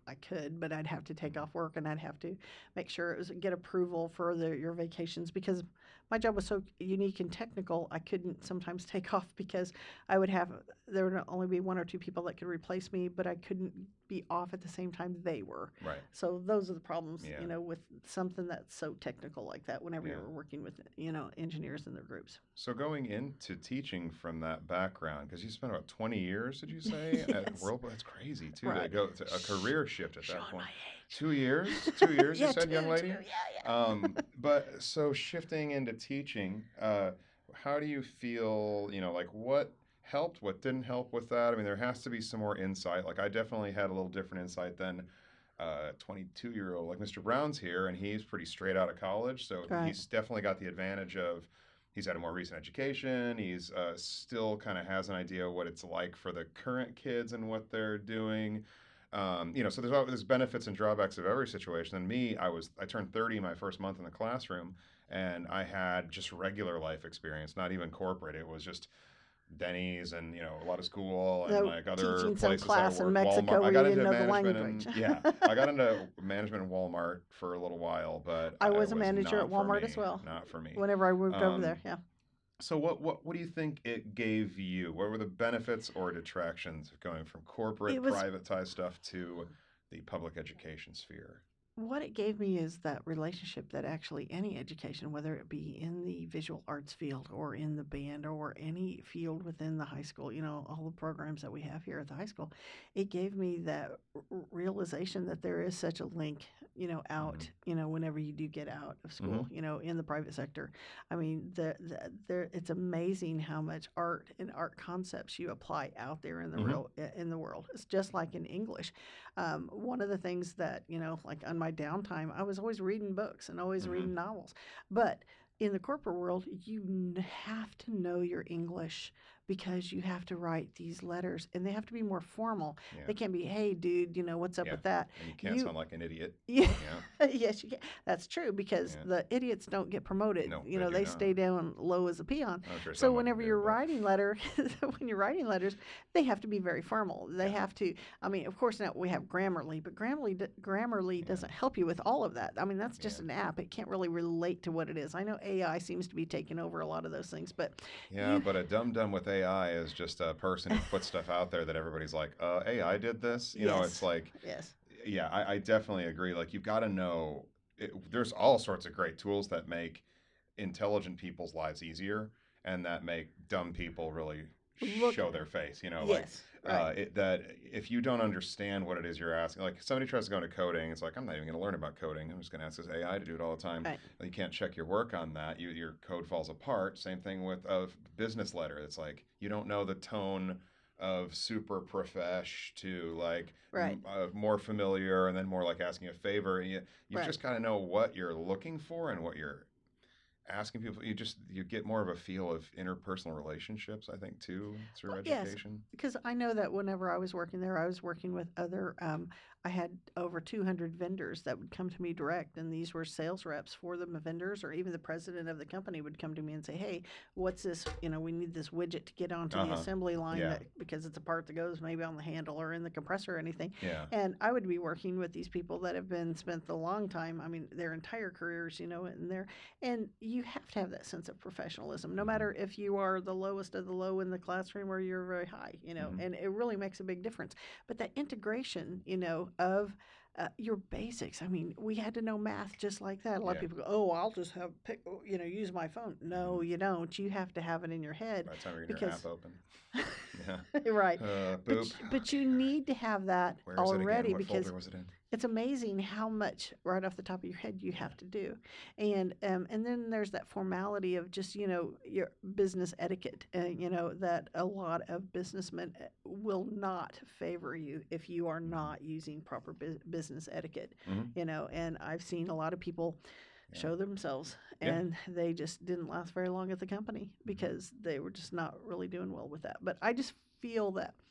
I could, but I'd have to take off work and I'd have to make sure it was get approval for the, your vacations because my job was so unique and technical. I couldn't sometimes take off because I would have there would only be one or two people that could replace me, but I couldn't be off at the same time they were. Right. So those are the problems, Yeah. you know, with something that's so technical like that. Whenever Yeah. you're working with you know engineers in their groups. So going into teaching from that background, because you spent about twenty years, did you say, at Yes. Whirlpool? That's crazy too. To Right. go to a career shift at that Showing point. my age. Two years. Two years. Yeah, you said, two, young lady. two, yeah, yeah. Um, but so shifting into teaching, uh, how do you feel? You know, like what helped, what didn't help with that? I mean, there has to be some more insight. Like I definitely had a little different insight than uh, twenty-two year old like Mister Brown's here, and he's pretty straight out of college, so Right. he's definitely got the advantage of he's had a more recent education. He's uh, still kind of has an idea what it's like for the current kids and what they're doing. Um, you know, so there's all, there's benefits and drawbacks of every situation. And me, I was I turned thirty my first month in the classroom, and I had just regular life experience, not even corporate. It was just Denny's and you know a lot of school and No, like other teaching some places. class I in worked, Mexico Walmart. where I got you into didn't know the management. language. And, yeah, I got into management in Walmart for a little while, but I it was a manager not at for Walmart me, as well. Not for me. Whenever I moved over Um, there, yeah. So what, what what do you think it gave you? What were the benefits or detractions of going from corporate, It was- privatized stuff to the public education sphere? What it gave me is that relationship that actually any education, whether it be in the visual arts field or in the band or any field within the high school, you know, all the programs that we have here at the high school, it gave me that r- realization that there is such a link, you know, out, Mhm. you know, whenever you do get out of school, you know, in the private sector. I mean, the, the, there, it's amazing how much art and art concepts you apply out there in the Mhm. real in the world. It's just like in English. Um, one of the things that, you know, like on my downtime, I was always reading books and always Mhm. reading novels. But in the corporate world, you n- have to know your English because you have to write these letters and they have to be more formal. Yeah. They can't be, hey, dude, you know, what's up Yeah. with that? And you can't you- sound like an idiot. Yeah. Yeah. Yes, you can. That's true because Yeah. the idiots don't get promoted. No, you they know, do they not. stay down low as a peon. I'm sure So some of them whenever do, you're but- writing letter, when you're writing letters, they have to be very formal. They Yeah. have to. I mean, of course, now we have Grammarly, but Grammarly d- Grammarly Yeah. doesn't help you with all of that. I mean, that's just Yeah. an app. It can't really relate to what it is. I know A I seems to be taking over a lot of those things, but Yeah, you- but a dum dum with A I is just a person who puts stuff out there that everybody's like, uh, A I did this. You know, Yes. it's like, yes, yeah, I, I definitely agree. Like, you've got to know, it, there's all sorts of great tools that make intelligent people's lives easier and that make dumb people really Look- show their face. You know, yes, like right. uh, it, that if you don't understand what it is you're asking, like somebody tries to go into coding, it's like, I'm not even going to learn about coding. I'm just going to ask this A I to do it all the time. Right. You can't check your work on that. You, your code falls apart. Same thing with a business letter. It's like you don't know the tone of super profesh to like Right. m- uh, more familiar and then more like asking a favor. And you you Right. just got to know what you're looking for and what you're asking people. You just you get more of a feel of interpersonal relationships, I think, too, through Well, yes. education. Because I know that whenever I was working there, I was working with other, um, I had over two hundred vendors that would come to me direct, and these were sales reps for the vendors, or even the president of the company would come to me and say, hey, what's this? You know, we need this widget to get onto Uh-huh. the assembly line Yeah. that, because it's a part that goes maybe on the handle or in the compressor or anything. Yeah. And I would be working with these people that have been spent a long time, I mean, their entire careers, you know, and they're, and you have to have that sense of professionalism, no Mhm. matter if you are the lowest of the low in the classroom or you're very high, you know, Mhm. and it really makes a big difference. But that integration, you know, of uh, your basics. I mean, we had to know math just like that. A lot Yeah. of people go, "Oh, I'll just have pick, you know, use my phone." No, Mhm. you don't. You have to have it in your head. By the time you're getting your because- app open. Yeah. right. Uh, But, boop. y- but you need to have that Where is it already again? What because folder was it in? it's amazing how much right off the top of your head you have to do, and um, and then there's that formality of just you know your business etiquette. Uh, you know that a lot of businessmen uh, will not favor you if you are not using proper bu- business etiquette. Mhm. You know, and I've seen a lot of people Yeah. show themselves, Yeah. and they just didn't last very long at the company because they were just not really doing well with that. But I just feel that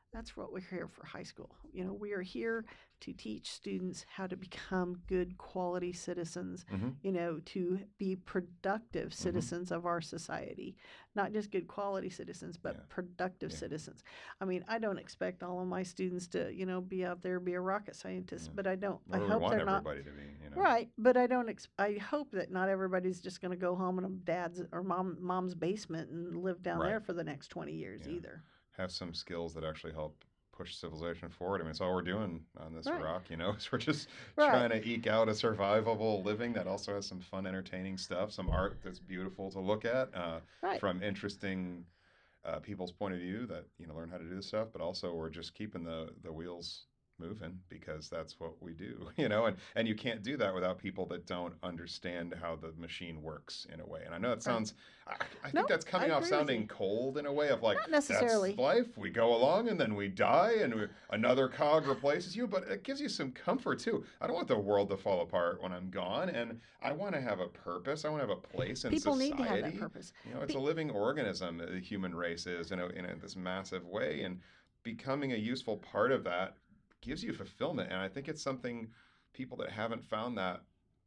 That's what we're here for high school. You know, we are here to teach students how to become good quality citizens, Mm-hmm. you know, to be productive citizens of our society. Not just good quality citizens, but Yeah. productive Yeah. citizens. I mean, I don't expect all of my students to, you know, be out there, be a rocket scientist, Yeah. but I don't. Or I we hope want they're not. everybody to be, you know. Right, but I don't. Ex- I hope that not everybody's just going to go home in a dad's or mom mom's basement and live down Right. there for the next twenty years Yeah. either. Have some skills that actually help push civilization forward. I mean, it's all we're doing on this Right. rock, you know, is we're just Right. trying to eke out a survivable living that also has some fun, entertaining stuff, some art that's beautiful to look at, uh, Right. from interesting uh, people's point of view that, you know, learn how to do this stuff, but also we're just keeping the, the wheels moving because that's what we do, you know, and, and you can't do that without people that don't understand how the machine works in a way. And I know it sounds, I, I think Nope, that's coming I off agree with sounding you. cold in a way of like, Not necessarily. that's life. We go along and then we die and we, another cog replaces you, but it gives you some comfort too. I don't want the world to fall apart when I'm gone, and I want to have a purpose. I want to have a place in People society. need to have that purpose. You know, it's a living organism, the human race is, in, a, in a, this massive way, and becoming a useful part of that gives you fulfillment. And I think it's something people that haven't found that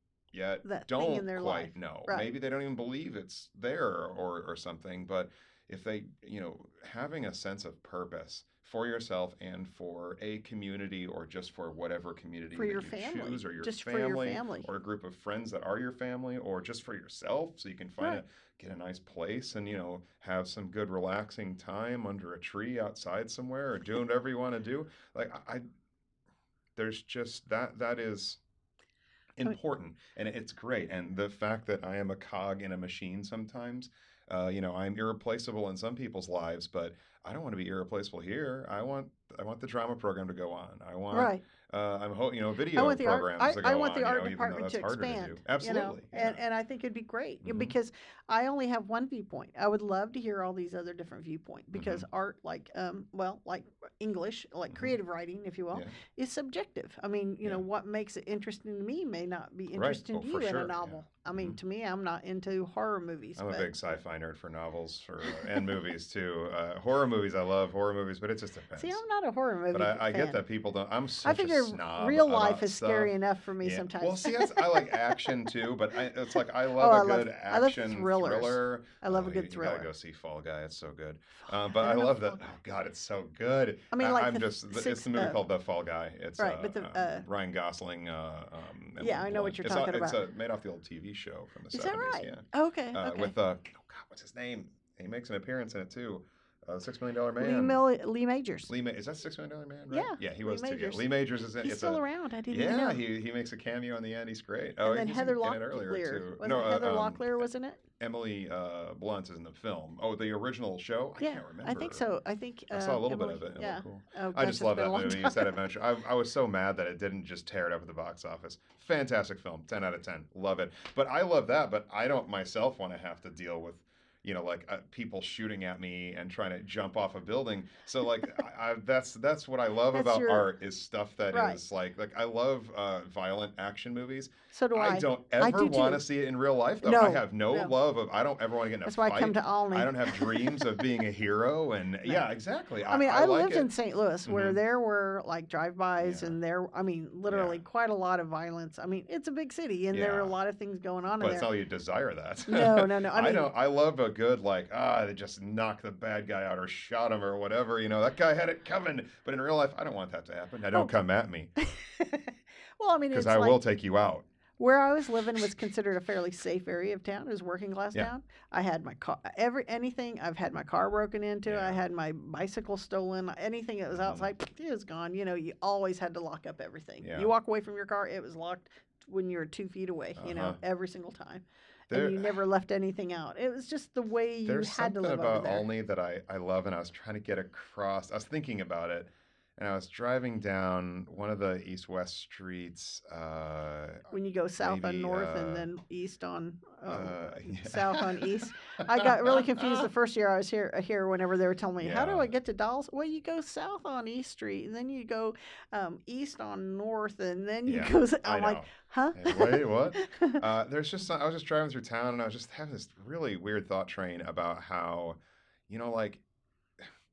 yet That thing don't in their quite life. know. Right. Maybe they don't even believe it's there or, or something. But if they, you know, having a sense of purpose for yourself and for a community or just for whatever community For that your you family. choose, or your Just for family, your family. or a group of friends that are your family, or just for yourself, so you can find Right. a get a nice place and, you know, have some good relaxing time under a tree outside somewhere, or doing whatever you want to do. Like I, I there's just that that is important, and it's great. And the fact that I am a cog in a machine sometimes, uh, you know, I'm irreplaceable in some people's lives, but I don't want to be irreplaceable here. I want I want the drama program to go on. I want Right. uh, I'm ho- you know I video want the art. programs I, to go I want on. the art you know, even though department that's to harder expand. to do. Absolutely, You know, and yeah. and I think it'd be great Mhm. because I only have one viewpoint. I would love to hear all these other different viewpoints because Mm-hmm. art, like um, well, like English, like Mhm. creative writing, if you will, Yeah. is subjective. I mean, you know, Yeah. what makes it interesting to me may not be Right. interesting Oh, to for you in sure, a yeah. novel. I mean, Mhm. to me, I'm not into horror movies. I'm a but big sci-fi nerd for novels, for uh, and movies too. Uh, horror movies, I love horror movies, but it just depends. See, I'm not a horror movie But I, I get fan. that people don't. I'm I such figure a snob. real life about is stuff. scary enough for me Yeah. sometimes. Well, see, that's, I like action too, but I, it's like I Oh, love I a love- good I love action thrillers. thriller. I love Oh, a good you, thriller. You gotta go see Fall Guy. It's so good. Fall Um, Guy. but I I, don't know love Fall that. Guy. Oh God, it's so good. I mean, like I'm the just. six- It's the movie uh, called The Fall Guy. It's Right, uh, but the, um, uh, Ryan Gosling. Uh, um, Yeah, Emily I know what Blunt. you're it's talking a, about. It's a, made off the old T V show from the Is that seventies. right? Yeah. Okay. Uh, okay. With uh, oh God, what's his name? He makes an appearance in it too. Uh, Six Million Dollar Man. Lee, Mil- Lee Majors. Lee, Ma- is that Six Million Dollar Man? Right? Yeah, yeah, he Lee was too. Yeah. Majors. Lee Majors is in, He's it's still a, around. I didn't even Yeah, know. he he makes a cameo in the end. He's great. Oh, and then he's Heather in, in it earlier Locklear. too. Was no, it uh, Heather um, Locklear, wasn't it? Emily uh, Blunt is in the film. Oh, the original show. I yeah, can't remember. I think so. I think I saw a uh, little Emily, bit of it. It Yeah. looked cool. Oh, I gosh, just it's love been a that long movie. time. Instead Adventure. I, I was so mad that it didn't just tear it up at the box office. Fantastic film. ten out of ten. Love it. But I love that. But I don't myself want to have to deal with, you know, like uh, people shooting at me and trying to jump off a building. So like I, I, that's that's what I love That's about your- art is stuff that is Right. like like I love uh, violent action movies. So do I. I don't I ever do too. want to see it in real life though. No, I have no, no. love of. I don't ever want to get in a That's fight. why I come to Alney. I don't have dreams of being a hero. And yeah, exactly. I mean, I, I like lived it. in Saint Louis where Mhm. there were like drive-bys Yeah. and there, I mean, literally Yeah. quite a lot of violence. I mean, it's a big city and there are a Yeah. lot of things going on But in it's there. not like you desire that. No, no, no. I I, mean- don't. I love a good like ah, they just knocked the bad guy out or shot him or whatever. You know, that guy had it coming. But in real life, I don't want that to happen. Now, don't Oh. come at me Well, I mean, because it's I like will take you out. where I was living was considered a fairly safe area of town. It was working class Yeah. town. I had my car, every anything. I've had my car broken into. Yeah. I had my bicycle stolen. Anything that was Mhm. outside, it was gone. You know, you always had to lock up everything. Yeah. You walk away from your car, it was locked when you were two feet away. You know, Uh-huh. every single time. There- and you never left anything out. It was just the way you There's had to something live over about there. Olney that I, I love, and I was trying to get across. I was thinking about it, and I was driving down one of the east-west streets. Uh, When you go south maybe, on north uh, and then east on um, uh, yeah. south on east. I got really confused the first year I was here. Here, whenever they were telling me, "How do Yeah. I get to Dolls?" Well, you go south on East Street, and then you go um, east on North, and then you Yeah, go. s- I I'm know. like, "Huh?" Hey, wait, what? Uh, there's just some, I was just driving through town and I was just having this really weird thought train about how, you know, like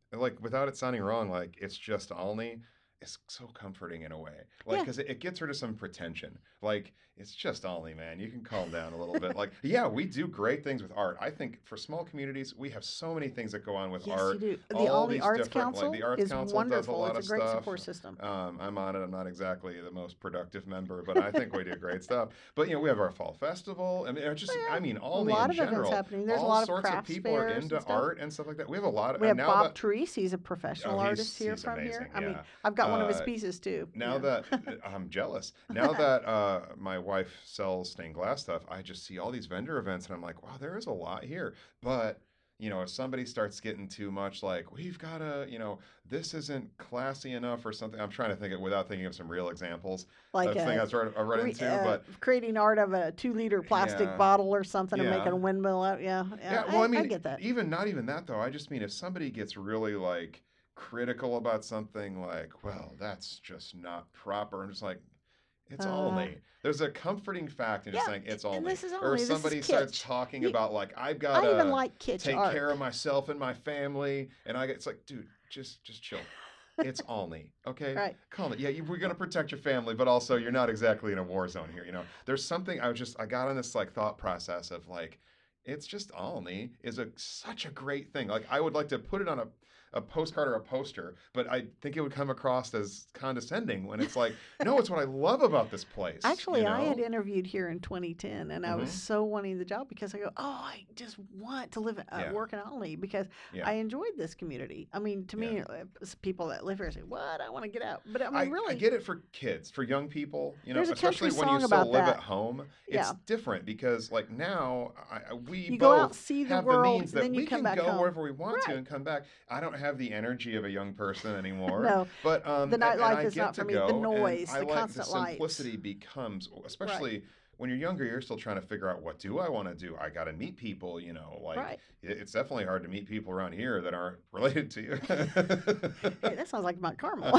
like without it sounding wrong, like it's just Alney. It's so comforting in a way, like Yeah. because it, it gets rid of some pretension. Like it's just Alney, man. You can calm down a little bit. Like yeah, we do great things with art. I think for small communities, we have so many things that go on with Yes, art. you do. The all Alney these Arts different- like, Council the Arts is Council does a wonderful. lot It's of a great stuff. support system. Um, I'm on it. I'm not exactly the most productive member, but I think we do great stuff. But you know, we have our fall festival. I mean, it's just Yeah, I mean, a Alney lot in of general. events happening. There's all a lot of sorts of crafts people are fairs into and stuff. art and stuff like that. We have a lot. We have now Bob that, Treese. He's a professional Oh, he's- artist here he's from amazing, here. I mean, yeah. I've got one of his Uh, pieces too. Now yeah. that I'm jealous. Now that uh, my wife sells stained glass stuff, I just see all these vendor events, and I'm like, wow, there is a lot here. But you know, if somebody starts getting too much, like we've got to, you know, this isn't classy enough or something. I'm trying to think of without thinking of some real examples. like That's the thing uh, I started I run re- into, uh, but creating art of a two-liter plastic Yeah. bottle or something and Yeah. making a windmill out. Yeah, yeah. yeah, well, I, mean, get that. even not even that though. I just mean if somebody gets really like critical about something, like, well, that's just not proper. I'm just like, it's Uh, Alney. There's a comforting fact in just Yeah, saying it's and Alney. this is Or Alney. if This is somebody starts kitsch. talking You- about like I've I got even to like kitsch take art. care of myself and my family, and I get it's like, dude, just just chill. It's Alney, okay? Right. Calm it. Yeah, you, we're gonna protect your family, but also you're not exactly in a war zone here. You know, there's something I was just I got on this like thought process of like, it's just Alney is a such a great thing. Like I would like to put it on a a postcard or a poster, but I think it would come across as condescending when it's like, no, it's what I love about this place. Actually, you I had know? interviewed here in twenty ten, and I was Mhm. so wanting the job because I go, oh, I just want to live, uh, Yeah. work in Alney because Yeah. I enjoyed this community. I mean, to me, uh, s- people that live here say, "What? I want to get out." But I mean, I, really, I get it for kids, for young people, you know, There's a especially country when you song still about live that. at home. It's Yeah. different because, like now, I, I- we You both go out, see the have world, the means that then you we come can back go home. wherever we want to Right. and come back. I don't have the energy of a young person anymore. No, but um, the and- and nightlife I is get not to for me. The go, and noise, I the like constant the lights. simplicity becomes, especially. When you're younger, you're still trying to figure out what do I want to do. I got to meet people, you know. Like Right. it- it's definitely hard to meet people around here that aren't related to you. Hey, that sounds like Mount Carmel.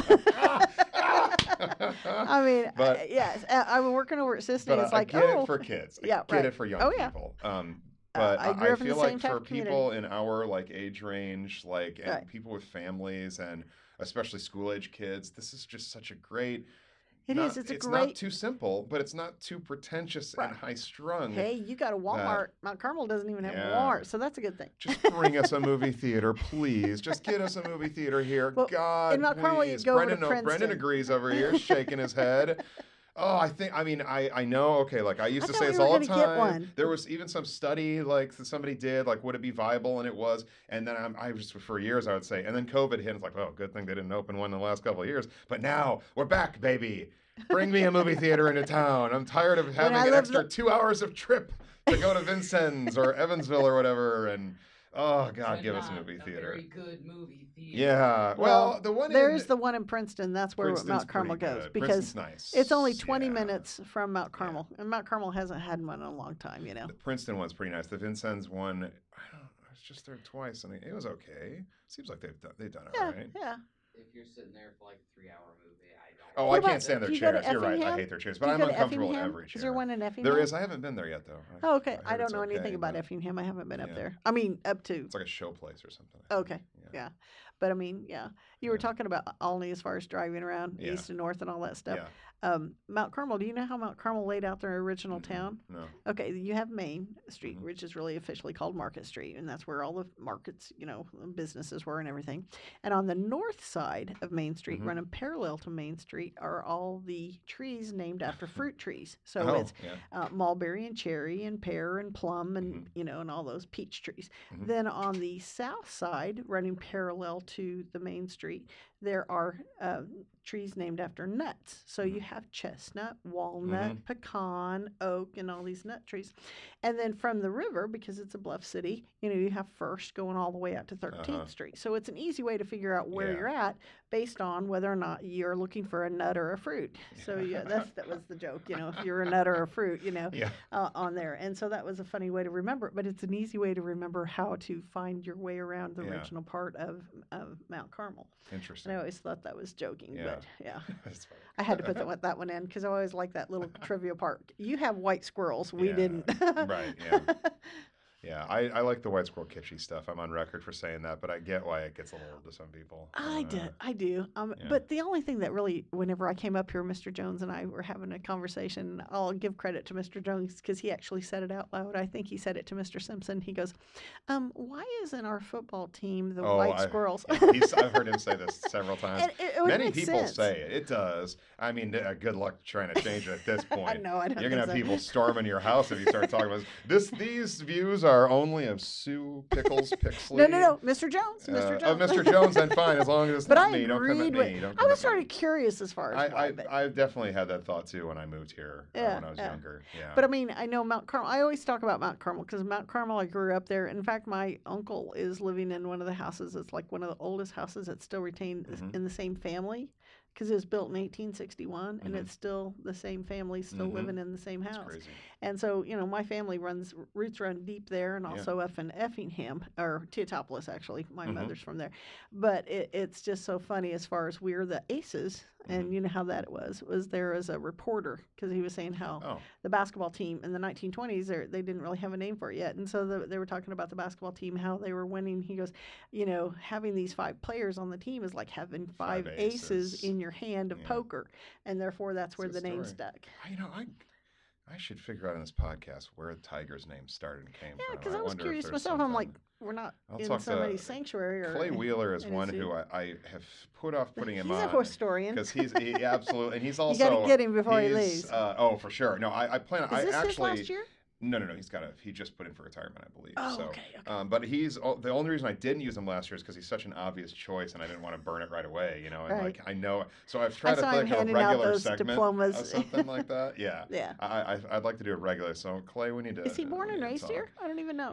I mean, But- I, yes, uh, I was working over at Sisney. But It's I, like, I get oh, it for kids. I yeah, get right. it for young Oh, yeah. people. Um, Uh, but I I, grew I up in the feel same like type for of community. people in our like age range, like and Right. people with families and especially school age kids, this is just such a great. It not, is. It's a it's great. not too simple, but it's not too pretentious Right. and high strung. Hey, you got a Walmart. Mount Carmel doesn't even have Yeah. a Walmart, so that's a good thing. Just bring us a movie theater, please. Just get us a movie theater here. Well, God, in Mount Carmel, you please. go over to Brendan, no, Brendan Princeton. agrees over here, shaking his head. Oh, I think. I mean, I I know. Okay, like I used I to thought say we this were all the gonna get time. one. There was even some study like that somebody did, like would it be viable, and it was. And then I'm, I was for years I would say, and then COVID hit. And it's like, oh, good thing they didn't open one in the last couple of years. But now we're back, baby. Bring me a movie theater into town. I'm tired of having I an lived extra the- two hours of trip to go to Vincennes or Evansville or whatever. And oh God, But give us a not movie a theater. very good movie theater. Yeah. Well, Well, the one There in, is the one in Princeton. That's where Princeton's Mount Carmel pretty goes good. because Princeton's nice. it's only twenty Yeah. minutes from Mount Carmel, and Mount Carmel hasn't had one in a long time. You know. The Princeton one's pretty nice. The Vincennes one, I don't. I was just there twice, and it was okay. Seems like they've done they've done it Yeah, right. yeah. If you're sitting there for like a three hour movie, I don't. Oh, What I about- can't stand their do you go to chairs. You're right. I Effingham? hate their chairs, Do but you I'm go to uncomfortable in Effingham? every chair. Is there one in Effingham? There is. I haven't been there yet, though. I- Oh, okay. heard I don't it's know anything okay, about but Effingham. I haven't been up Yeah. there. I mean, up to. It's like a show place or something. I think. Okay. Yeah. But I mean, yeah. You were Yeah. talking about Alney as far as driving around Yeah. east and north and all that stuff. Yeah. Um, Mount Carmel, do you know how Mount Carmel laid out their original Mhm. town? No. Okay, you have Main Street, Mhm. which is really officially called Market Street, and that's where all the markets, you know, businesses were and everything. And on the north side of Main Street, Mhm. running parallel to Main Street, are all the trees named after fruit trees. So oh, it's yeah. uh, mulberry and cherry and pear and plum and Mhm. you know and all those peach trees. Mhm. Then on the south side, running parallel to the main street, there are uh, trees named after nuts. So you Mhm. have chestnut, walnut, Mhm. pecan, oak, and all these nut trees. And then from the river, because it's a bluff city, you know you have First going all the way out to thirteenth Uh-huh. Street. So it's an easy way to figure out where Yeah. you're at based on whether or not you're looking for a nut or a fruit. So yeah, that's that was the joke. You know, if you're a nut or a fruit, you know Yeah. uh, on there. And so that was a funny way to remember it, but it's an easy way to remember how to find your way around the Yeah. original part of, of Mount Carmel. Interesting. And I always thought that was joking, Yeah. but yeah. That's funny. I had to put that one, that one in because I always like that little trivia part. You have white squirrels. We Yeah, didn't. right, yeah. Yeah, I, I like the White Squirrel kitschy stuff. I'm on record for saying that, but I get why it gets a little to some people. I Uh, did. I do. Um, yeah. But the only thing that really, whenever I came up here, Mister Jones and I were having a conversation. I'll give credit to Mister Jones because he actually said it out loud. I think he said it to Mister Simpson. He goes, um, "Why isn't our football team the Oh, White I- Squirrels?" yeah, he's, I've heard him say this several times. And it, it would Many make people sense. say it. It does. I mean, uh, good luck trying to change it at this point. I know. I don't You're think gonna have so. people storming your house if you start talking about this. this these views are only of Sue Pickles Pixley. No, no, no, Mister Jones, Uh, Mister Jones. Oh, Mister Jones, then fine, as long as it's But not I me. Don't come at agreed me. with. Don't I come was at sort me. of curious as far as I, why, I, but, I definitely had that thought too when I moved here uh, Yeah, when I was yeah. younger. Yeah. but I mean, I know Mount Carmel. I always talk about Mount Carmel because Mount Carmel, I grew up there. In fact, my uncle is living in one of the houses. It's like one of the oldest houses that's still retained Mhm. in the same family because it was built in eighteen sixty-one, and Mhm. it's still the same family still Mhm. living in the same It's house. crazy. And so, you know, my family runs roots run deep there, and Yeah. also up in Effingham or Teotopolis. Actually, my Mhm. mother's from there. But it, it's just so funny as far as we're the Aces, and Mhm. you know how that was was there as a reporter because he was saying how Oh, the basketball team in the nineteen twenties they they didn't really have a name for it yet, and so the, they were talking about the basketball team how they were winning. He goes, you know, having these five players on the team is like having five, Five aces. aces. in your hand of Yeah. poker, and therefore that's That's where a the name story. stuck. I- you know, I I should figure out in this podcast where the Tiger's name started and came Yeah, from. because I, was wonder if curious there's myself. I'm like, something- we're not I'll in talk somebody's to sanctuary. Or Clay any- Wheeler is any one zoo. who I, I have put off putting him He's on. a historian. Because he's he, absolutely, and he's You also gotta get him before he he's, leaves. Uh, oh, for sure. No, I, I plan. Is I this his actually last year? no, no, no. He's got a. He just put in for retirement, I believe. Oh, so, okay, okay. Um, but he's oh, the only reason I didn't use him last year is because he's such an obvious choice, and I didn't want to burn it right away. You know, and Right. like I know. So I've tried to saw him think of a handing out regular those segment diplomas. of something like that. Yeah. Yeah. I, I I'd like to do a regular. So Clay, we need to. Is he born we and need to raised talk. here? I don't even know.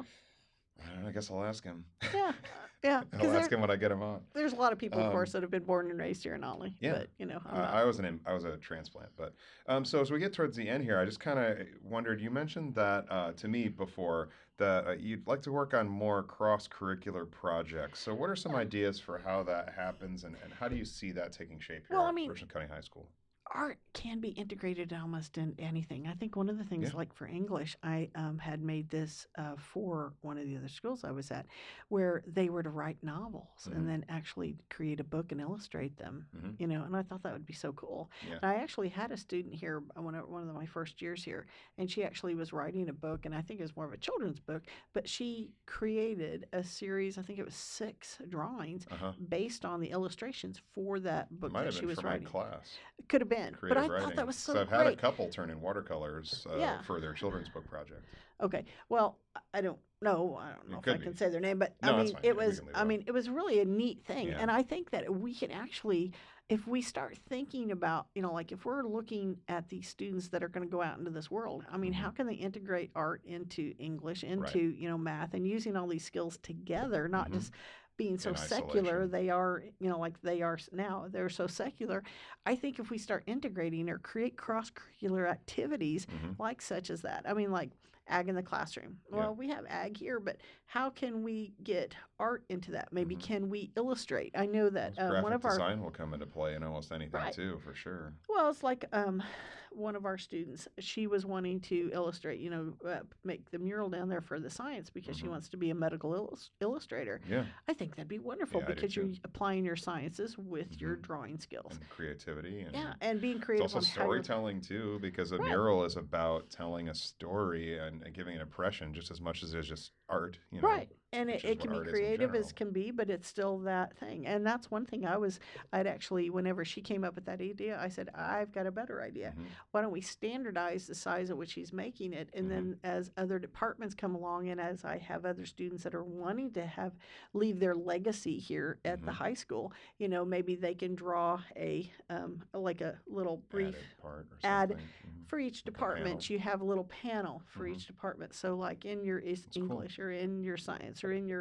I don't know. I guess I'll ask him. Yeah, yeah. I'll Because ask him when I get him on. there's a lot of people, of Um, course, that have been born and raised here in Olney. Yeah. But you know, I'm I, not. I was an im- I was a transplant, but um, so as we get towards the end here, I just kind of wondered. You mentioned that uh, to me before that uh, you'd like to work on more cross curricular projects. So what are some ideas for how that happens, and, and how do you see that taking shape here Well, I at mean- Richland County High School? Art can be integrated almost in anything. I think one of the things, Yeah. like for English, I um, had made this uh, for one of the other schools I was at, where they were to write novels Mhm. and then actually create a book and illustrate them. Mhm. You know, and I thought that would be so cool. Yeah. And I actually had a student here uh, one of, one of my first years here, and she actually was writing a book, and I think it was more of a children's book, but she created a series. I think it was six drawings Uh huh. based on the illustrations for that book Might that have she been was for writing. my class. It could have been, Creative but I writing. thought that was so 'Cause I've had a great. couple turn in watercolors uh, Yeah. for their children's book project. Okay, well, I- I don't know. I don't know It if I could can be. say their name, but No, I that's mean, fine. it Yeah, we was. can leave it I off. mean, it was really a neat thing, Yeah. and I think that we can actually, if we start thinking about, you know, like if we're looking at these students that are going to go out into this world, I mean, Mhm. how can they integrate art into English, into you know, math, and using all these skills together, not Mhm. just being so In secular isolation. they are, you know, like they are s- now. They're so secular. I think if we start integrating or create cross curricular activities Mhm. like such as that. I mean, like ag in the classroom. Yeah. Well, we have ag here, but how can we get art into that? Maybe Mhm. can we illustrate? I know that um, Graphic one of our design will come into play in almost anything Right. too, for sure. well, it's like um, one of our students. She was wanting to illustrate, you know, uh, make the mural down there for the science because she Mhm. wants to be a medical illus- illustrator. Yeah. I think that'd be wonderful Yeah, I do because you're too. applying your sciences with your Mhm. drawing skills. And creativity and Yeah, and being it's creative also on how you're- storytelling too, because a Right. mural is about telling a story and, and giving an impression just as much as it's just art. You know? Right. And which it, is it can what be art is in creative as general. can be, but it's still that thing. And that's one thing I was, I'd actually, whenever she came up with that idea, I said, I've got a better idea. Mhm. Why don't we standardize the size at which she's making it? And Mhm. then as other departments come along and as I have other students that are wanting to have, leave their legacy here at the Mhm. high school, you know, maybe they can draw a, um, like a little brief Added part or add something. Mhm. for each Like a department. panel. You have a little panel for Mhm. each department. So like in your is That's cool. English or in your science or in your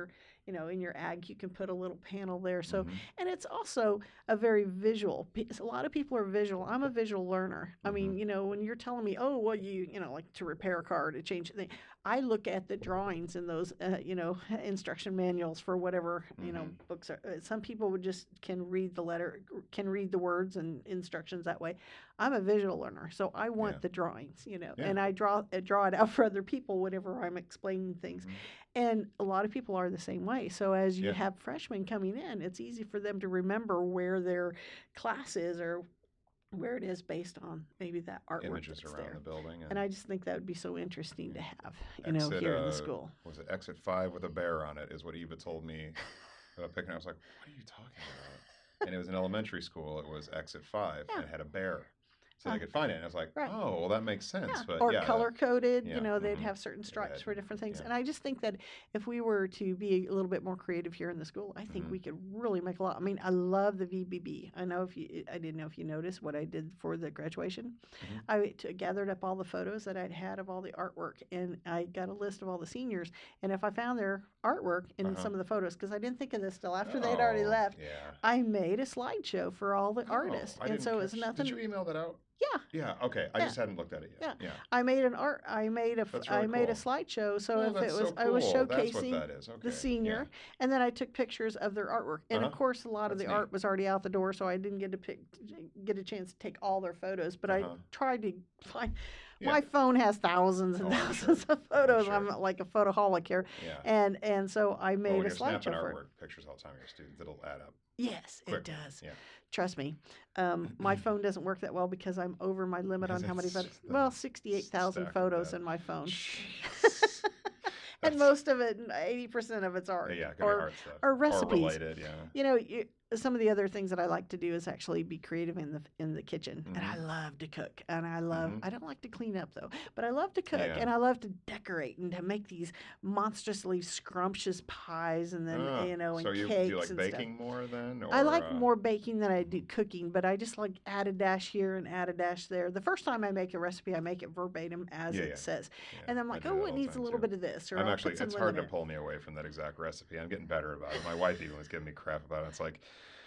you know, in your ag, you can put a little panel there. So, Mhm. and it's also a very visual. Pe- A lot of people are visual. I'm a visual learner. I mean, Mhm. you know, when you're telling me, oh, well, you, you know, like to repair a car, to change the thing, I look at the drawings in those, uh, you know, instruction manuals for whatever, you know, Mhm. books are. uh, Some people would just can read the letter, can read the words and instructions that way. I'm a visual learner, so I want Yeah. the drawings, you know, Yeah. and I draw uh, draw it out for other people whenever I'm explaining things. Mhm. And a lot of people are the same way. So as you Yeah. have freshmen coming in, it's easy for them to remember where their class is or where it is based on maybe that artwork Images that's around there. the building. And I just think that would be so interesting to Yeah. have, you know, exit, here in the uh, school. Was it exit five with a bear on it? Is what Eva told me about picking. I was like, what are you talking about? And it was in elementary school. It was exit five Yeah. and it had a bear, so Uh, they could find it. And I was like, right. oh, well, that makes sense. Yeah, But or yeah, color coded, yeah, you know, they'd mhm. have certain stripes had- for different things. yeah. And I just think that if we were to be a little bit more creative here in the school, I think Mhm. we could really make a lot. I mean, I love the V B B. I know if you, I didn't know if you noticed what I did for the graduation. Mhm. I t- gathered up all the photos that I'd had of all the artwork, and I got a list of all the seniors. And if I found their artwork in Uh-huh. some of the photos, because I didn't think of this till after they'd already Oh, left, Yeah. I made a slideshow for all the artists, Oh, I and didn't so it's catch- nothing. Did you email that out? Yeah. Yeah. Okay. I Yeah. just hadn't looked at it yet. Yeah. Yeah. I made an art. I made a. f- That's I really made a cool. slideshow. So Oh, if that's it was, so I was cool. That's what showcasing that is. Okay. the senior, Yeah. and then I took pictures of their artwork. And of Uh-huh. course, a lot of That's the neat. art was already out the door, so I didn't get to pick, get a chance to take all their photos. But Uh-huh. I tried to find. Yeah. My phone has thousands and Oh, I'm thousands sure. of photos. I'm I'm, sure. like a photoholic here, Yeah. and and so I Oh, made when a you're snapping slideshow for it. artwork pictures all the time of your students, it'll add up. Yes, it quick. does. Yeah. Trust me. Um, my phone doesn't work that well because I'm over my limit on Because how many it's photos. the Well, sixty-eight thousand stack of photos that. in my phone. Jeez. And That's- most of it, eighty percent of it's art. Yeah, it could or, be art stuff. or recipes. related, yeah. You know, you, some of the other things that I like to do is actually be creative in the in the kitchen, and I Mhm. love to cook, and I love. Mhm. I don't like to clean up though, but I love to cook, Yeah. and I love to decorate and to make these monstrously scrumptious pies, and then Ah, you know, and so you, cakes do you like and baking stuff. more then? Or, I like uh, more baking than I do cooking, but I just like add a dash here and add a dash there. The first time I make a recipe, I make it verbatim as Yeah, it yeah. says, yeah, and I'm I like, do that oh, all it the needs a time, little too. bit of this, or I'm I'll actually, put some it's lemon hard to in it. pull me away from that exact recipe. I'm getting better about it. My wife even was giving me crap about it. It's like,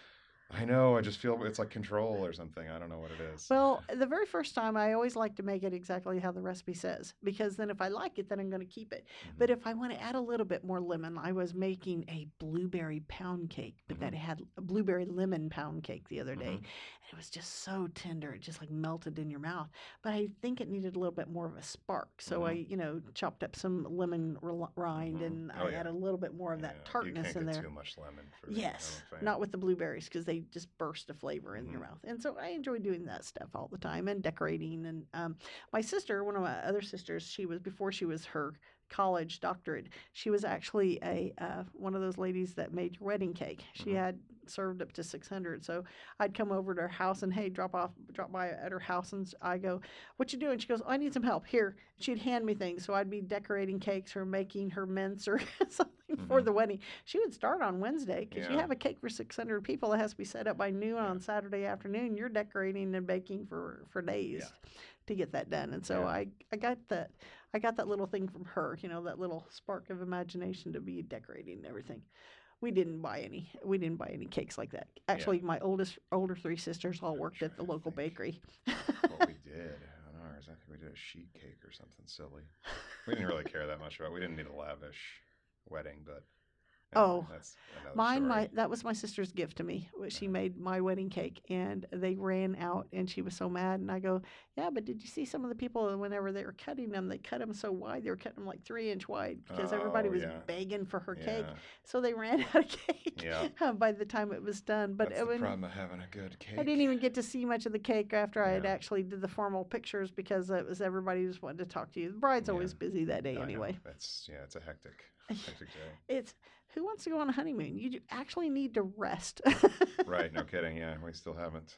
I know, I just feel it's like control or something. I don't know what it is. Well, the very first time, I always like to make it exactly how the recipe says, because then if I like it, then I'm going to keep it. Mhm. But if I want to add a little bit more lemon, I was making a blueberry pound cake, but that Mhm. had a blueberry lemon pound cake the other day. Mhm. And it was just so tender. It just like melted in your mouth. But I think it needed a little bit more of a spark. So I, you know, chopped up some lemon r- rind Mhm. and Oh, I yeah. had a little bit more of Yeah, that tartness you can't in get there. too much lemon for me. Yes, I'm a fan. not with the blueberries because they just burst a flavor in your Mhm. mouth. And so I enjoy doing that stuff all the time and decorating. And um, my sister, one of my other sisters, she was before she was her college doctorate. She was actually a uh, one of those ladies that made your wedding cake. She Mhm. had served up to six hundred. So I'd come over to her house and hey, drop off, drop by at her house, and I go, "What you doing?" She goes, oh, "I need some help." Here, she'd hand me things. So I'd be decorating cakes or making her mince or something for Mhm. the wedding. She would start on Wednesday because you Yeah. have a cake for six hundred people. It has to be set up by noon Yeah. on Saturday afternoon. You're decorating and baking for for days to get that done. And so Yeah. I I got that I got that little thing from her, you know, that little spark of imagination to be decorating and everything. We didn't buy any. We didn't buy any cakes like that. Actually, my oldest older three sisters all I'm worked at the trying to local think. bakery. What we did on ours, I think we did a sheet cake or something silly. We didn't really care that much about. We didn't need a lavish wedding, but Oh, that's another Mine, story. my that was my sister's gift to me. wa- She made my wedding cake, and they ran out, and she was so mad. And I go, "Yeah, but did you see some of the people whenever they were cutting them? They cut them so wide. They were cutting them like three inch wide because everybody Oh, was yeah. begging for her cake. Yeah. So they ran out of cake Yeah. by the time it was done. But That's I the mean, problem of having a good cake. I didn't even get to see much of the cake after I had Yeah. actually did the formal pictures because it was everybody just wanted to talk to you. The bride's Yeah. always busy that day I know. anyway. It's yeah, it's a hectic, hectic day. It's who wants to go on a honeymoon? You do actually need to rest. Right, no kidding. Yeah, we still haven't.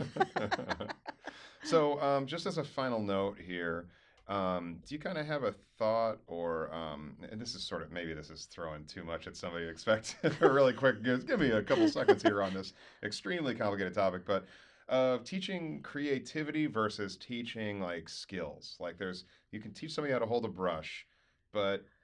So, um, just as a final note here, um, do you kind of have a thought, or um, and this is sort of maybe this is throwing too much at somebody expected a really quick. Give, give me a couple seconds here on this extremely complicated topic, but uh, teaching creativity versus teaching like skills. Like, there's you can teach somebody how to hold a brush, but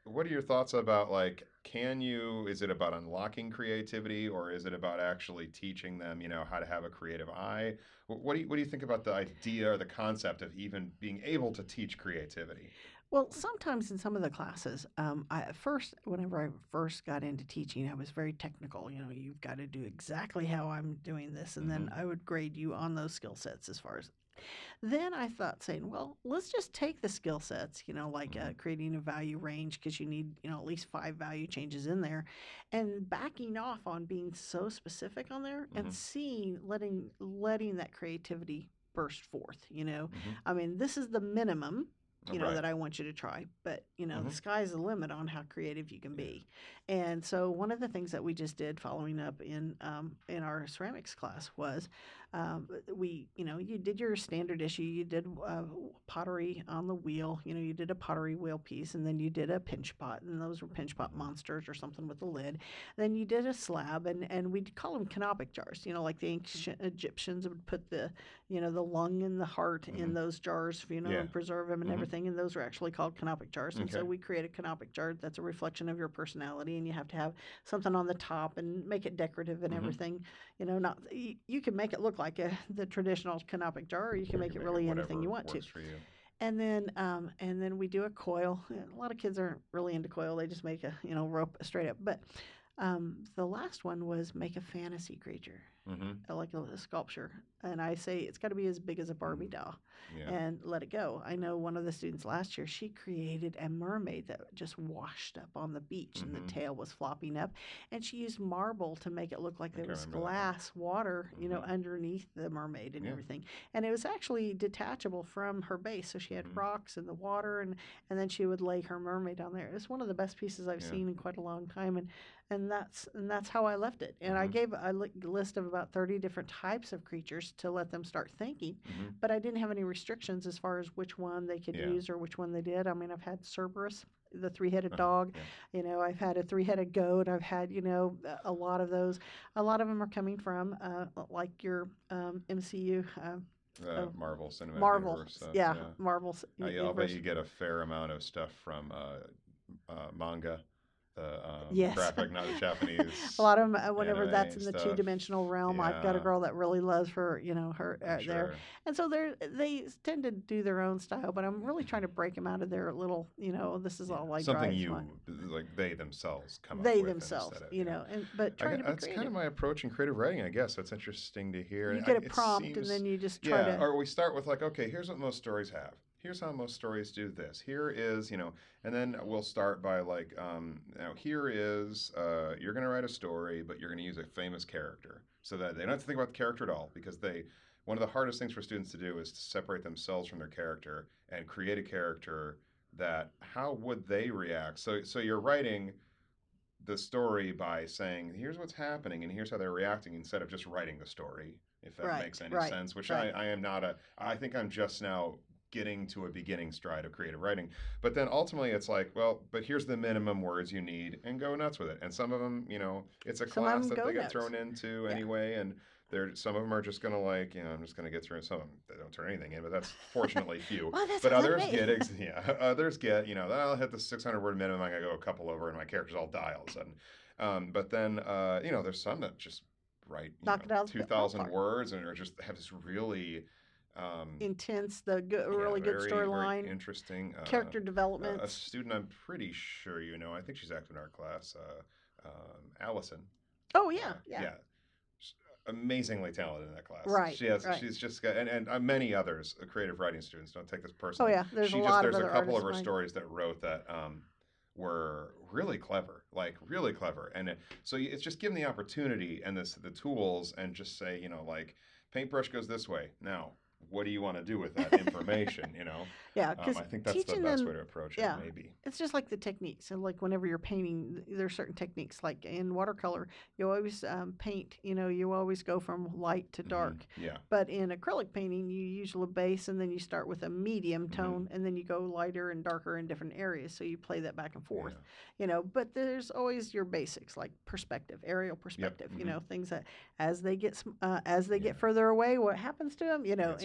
what are your thoughts about, like, can you, is it about unlocking creativity, or is it about actually teaching them, you know, how to have a creative eye? Wh- What do you, what do you think about the idea or the concept of even being able to teach creativity? Well, sometimes in some of the classes, um, I, at first, whenever I first got into teaching, I was very technical. You know, you've got to do exactly how I'm doing this, and then Mhm. I would grade you on those skill sets as far as. Then I thought, saying, well, let's just take the skill sets, you know, like uh, Mhm. creating a value range because you need, you know, at least five value changes in there, and backing off on being so specific on there and Mhm. seeing, letting, letting that creativity burst forth. You know, Mhm. I mean, this is the minimum, Oh, you know, right. that I want you to try, but you know, the Mhm. sky's the limit on how creative you can Yeah. be. And so one of the things that we just did following up in um, in our ceramics class was um, we, you know, you did your standard issue, you did uh, pottery on the wheel, you know, you did a pottery wheel piece, and then you did a pinch pot, and those were pinch pot Mhm. monsters or something with a lid. Then you did a slab, and and we'd call them canopic jars, you know, like the ancient Egyptians would put the, you know, the lung and the heart in Mhm. those jars, you know, Yeah. and preserve them and Mhm. everything, and those are actually called canopic jars. And so Okay. we create a canopic jar that's a reflection of your personality, and you have to have something on the top and make it decorative and Mhm. everything. You know, not you, you can make it look like a, the traditional canopic jar, or you can Or you make can it make it really anything you whatever want to. works for you. And then, um, and then we do a coil. A lot of kids aren't really into coil; they just make a, you know, rope straight up. But um, the last one was make a fantasy creature, Mhm. uh, like a, a sculpture. And I say it's got to be as big as a Barbie Mhm. doll, Yeah. and let it go. I know one of the students last year, she created a mermaid that just washed up on the beach, and the Mhm. tail was flopping up, and she used marble to make it look like I there can was remember that one. glass water, you know, Mhm. underneath the mermaid and Yeah. everything. And it was actually detachable from her base, so she had Mhm. rocks in the water, and and then she would lay her mermaid on there. It's one of the best pieces I've Yeah. seen in quite a long time, and and that's and that's how I left it. And I Mhm. gave a li- list of about thirty different types of creatures to let them start thinking, Mhm. but I didn't have any restrictions as far as which one they could Yeah. use or which one they did. I mean, I've had Cerberus, the three-headed Uh-huh. dog. Yeah. You know, I've had a three-headed goat. I've had, you know, a a lot of those. A lot of them are coming from uh, like your um, M C U. Uh, The uh, Marvel Cinematic Marvel, Universe stuff. yeah, Yeah. Marvel s- I, I'll bet universe. you get a fair amount of stuff from uh, uh, manga, the um, Yes. graphic, not the A Japanese lot of them, uh, whenever that's anime in the stuff. two-dimensional realm, I've got a Yeah, girl that really loves her, you know, her I'm uh, there, sure. and so they they tend to do their own style. But I'm really trying to break them out of their little, you know, this is Yeah. all I Something drive. Is what you, like, they themselves come up they with themselves, instead of, you yeah. know, and but I, trying gu- to be that's kind of creative. my approach in creative writing, I guess. That's interesting to hear. You I, get a it prompt, and seems, then you just try yeah, to. or we start with, like, okay, here's what most stories have. Here's how most stories do this. Here is, you know, and then we'll start by, like, um, now here is, uh, you're going to write a story, but you're going to use a famous character so that they don't have to think about the character at all, because they, one of the hardest things for students to do is to separate themselves from their character and create a character that, how would they react? So, so you're writing the story by saying, here's what's happening and here's how they're reacting, instead of just writing the story, if that makes Right, any right, sense, which I, right. I am not a, I think I'm just now getting to a beginning stride of creative writing. But then ultimately it's like, well, but here's the minimum words you need, and go nuts with it. And some of them, you know, it's a Some of class them that go they get nuts. thrown into Yeah. anyway. And they're, some of them are just going to, like, you know, I'm just going to get through. Some of them, they don't turn anything in, but that's fortunately few. Well, that's But how they others made. get, ex- yeah, others get, you know, I'll hit the six hundred word minimum. I got to go a couple over and my characters all die all of a sudden. Um, but then, uh, you know, there's some that just write, you Knock it know, out of the two thousand ballpark. words and are just have this really, um, Intense, the good, yeah, really good very, very storyline, interesting. Uh, character a, a developments. student I'm pretty sure you know, I think she's active in our class, uh, um, Allison. Oh yeah, Uh, yeah. yeah. She's amazingly talented in that class. Right, She has, right. she's just got, and, and uh, many others, uh, creative writing students, don't take this Oh personally. yeah, there's She a just, lot of there's a other couple artists of her behind. stories that wrote that, um, were really clever, like really clever. And it, so it's just given the opportunity and this, the tools, and just say, you know, like, paintbrush goes this way. Now, what do you want to do with that information, you know? Yeah, Um, because I think that's the teaching best them, way to approach it, yeah, maybe. it's just like the techniques. So, like whenever you're painting, th- there's certain techniques. Like in watercolor, you always um, paint. You know, you always go from light to Mhm. dark. Yeah. But in acrylic painting, you use a base, and then you start with a medium Mhm. tone, and then you go lighter and darker in different areas. So you play that back and forth. Yeah. You know, but there's always your basics, like perspective, aerial perspective. You mhm. know, things that as they get sm- uh, as they Yeah. get further away, what happens to them? You They know, get and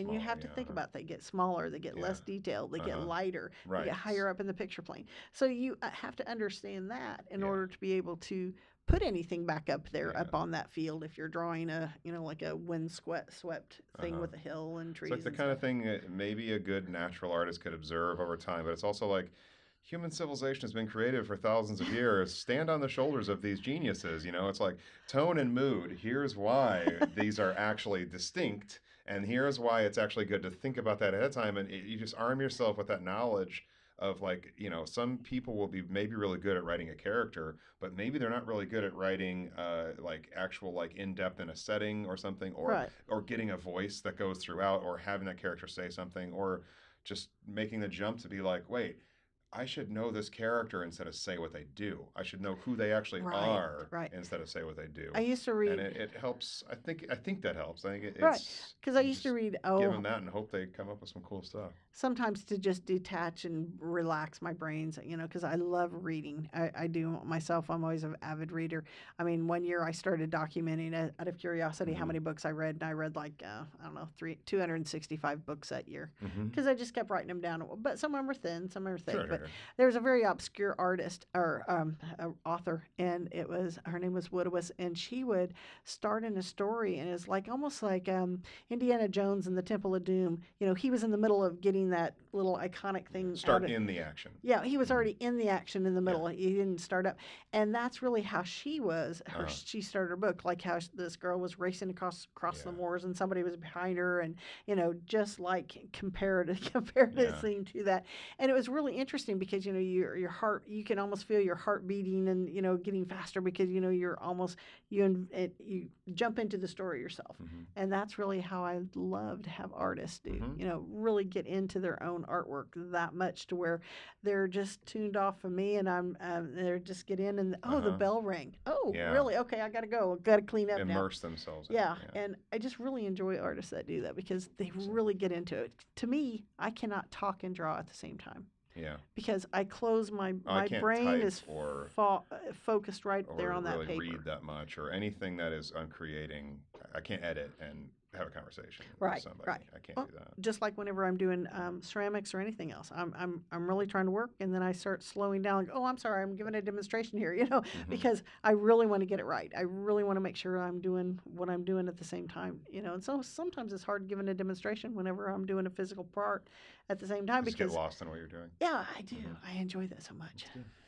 and you smaller, have to yeah, think uh-huh. about they get smaller, they get Yeah. less detailed, they get Uh-huh. lighter, they Right. get higher up in the picture plane. So you uh, have to understand that in Yeah. order to be able to put anything back up there, Yeah. up on that field. If you're drawing a, you know, like a wind swept swept thing Uh-huh. with a hill and trees. It's like the and kind of stuff. thing that maybe a good natural artist could observe over time, but it's also like human civilization has been created for thousands of years. Stand on the shoulders of these geniuses. You know, it's like tone and mood. Here's why these are actually distinct, and here's why it's actually good to think about that ahead of time. And it, you just arm yourself with that knowledge of like, you know, some people will be maybe really good at writing a character, but maybe they're not really good at writing uh, like actual like in depth in a setting or something, or Right. or getting a voice that goes throughout, or having that character say something, or just making the jump to be like, wait, I should know this character instead of say what they do. I should know who they actually Right, are right. instead of say what they do. I used to read. And it, it helps. I think I think that helps. I think it, Right, it's because I you used to just read. give Oh, them that and hope they come up with some cool stuff. sometimes to just detach and relax my brains, you know, because I love reading. I, I do myself. I'm always an avid reader. I mean, one year I started documenting it out of curiosity how Mhm. many books I read, and I read like uh, I don't know, three two hundred sixty-five books that year Mm-hmm. because I just kept writing them down. But some of them were thin, some of them were thick. Sure, but sure, there was a very obscure artist or um, a author, and it was her name was Woodowis, and she would start in a story, and it's like almost like um, Indiana Jones and the Temple of Doom. You know, he was in the middle of getting that little iconic thing. Start out of, in the action. yeah, he was Mhm. already in the action in the middle. He didn't start up, and that's really how she was. Her Uh-huh. she started her book, like how sh- this girl was racing across across the Yeah. moors, and somebody was behind her, and you know, just like comparative comparative Yeah. thing to that. And it was really interesting because you know your your heart, you can almost feel your heart beating and you know getting faster because you know you're almost you in- it, you jump into the story yourself. Mhm. And that's really how I love to have artists do. Mhm. You know, really get into their own artwork that much to where they're just tuned off of me, and I'm um, they're just get in and oh, the Uh-huh. bell rang. Oh, Yeah. really? Okay, I gotta go. Gotta clean up now. Immerse themselves. in it, Yeah, and I just really enjoy artists that do that because they really get into it. To me, I cannot talk and draw at the same time yeah. because I close my I my can't brain type is or- fo- uh, focused right Or there on that really paper. read that much, or anything that is on creating. I can't edit and have a conversation Right, with somebody. right. I can't Well, do that. Just like whenever I'm doing um, ceramics or anything else, I'm I'm I'm really trying to work, and then I start slowing down. Like, oh, I'm sorry, I'm giving a demonstration here, you know, Mhm. because I really want to get it right. I really want to make sure I'm doing what I'm doing at the same time, you know. And so sometimes it's hard giving a demonstration whenever I'm doing a physical part at the same time Just because get lost in what you're doing. yeah, I do. Mhm. I enjoy that so much.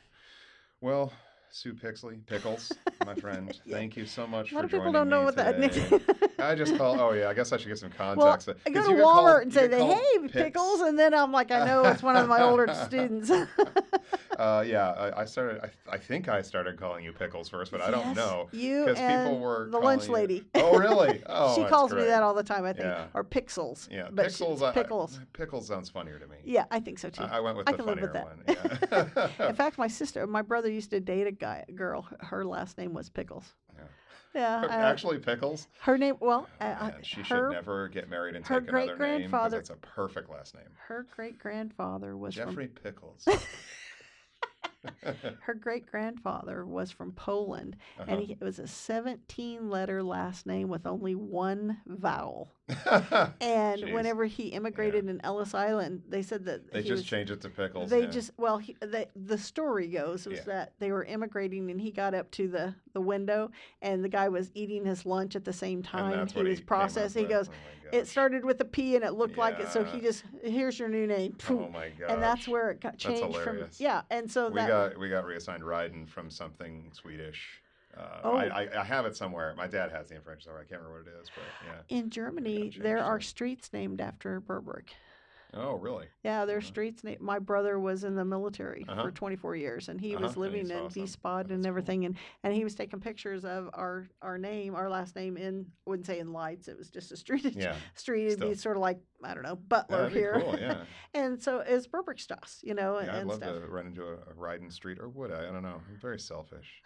Well, Sue Pixley, Pickles, my friend, Yeah. thank you so much A lot for of people joining don't know me what that today. nickname. I just call. Oh yeah, I guess I should get some Well, context. I 'Cause go to you get called- Walmart and you say, get called "Hey, Pix. pickles," and then I'm like, I know it's one of my older students. Uh, yeah, I, I started. I, I think I started calling you Pickles first, but I don't Yes, know You because and people were the lunch calling you- lady. Oh really? Oh, she that's calls me great. that all the time, I think, Yeah. or pixels. Yeah, but she- Pixels. it's I- pickles. I, pickles sounds funnier to me. Yeah, I think so too. I, I went with I the can live funnier with that. one. Yeah. In fact, my sister, my brother used to date a guy, a girl. Her last name was Pickles. Yeah. Yeah, uh, Actually, Pickles. her name. Well, Oh, uh, uh, man, she her should never get married and her take another name because great-grandfather- it's a perfect last name. her great grandfather was Jeffrey Pickles. from her great grandfather was from Poland, Uh-huh. and he, it was a seventeen letter last name with only one vowel. And Jeez. whenever he immigrated in Ellis Island, they said that They he just was, changed it to Pickles. They yeah. just well, he, the the story goes was Yeah. that they were immigrating, and he got up to the the window, and the guy was eating his lunch at the same And time. that's He what was came up processing. He with. goes, Oh my it gosh. started with a P, and it looked like it, so he Yeah. just here's your new name. Oh my gosh. And that's where it got That's changed from. hilarious. Yeah, and so we that got we got reassigned Ryden from something Swedish. Uh, Oh. I, I I have it somewhere. My dad has the information somewhere. I can't remember what it is, but yeah. in Germany changed there are it. streets named after Berberich. Oh really? Yeah, there's Uh-huh. streets named. My brother was in the military Uh-huh. for twenty-four years, and he Uh-huh, was and living he's in awesome. Wiesbaden That's and cool. everything, and, and he was taking pictures of our, our name, our last name in, I wouldn't say in lights, it was just a street. Yeah. Street, it'd be Still. sort of like, I don't know, Butler That'd be here. cool. Yeah. And so it's Berberich Strasse, you know, Yeah, I'd and love stuff. to run into a, a Ryden street, or would I? I don't know. I'm very selfish.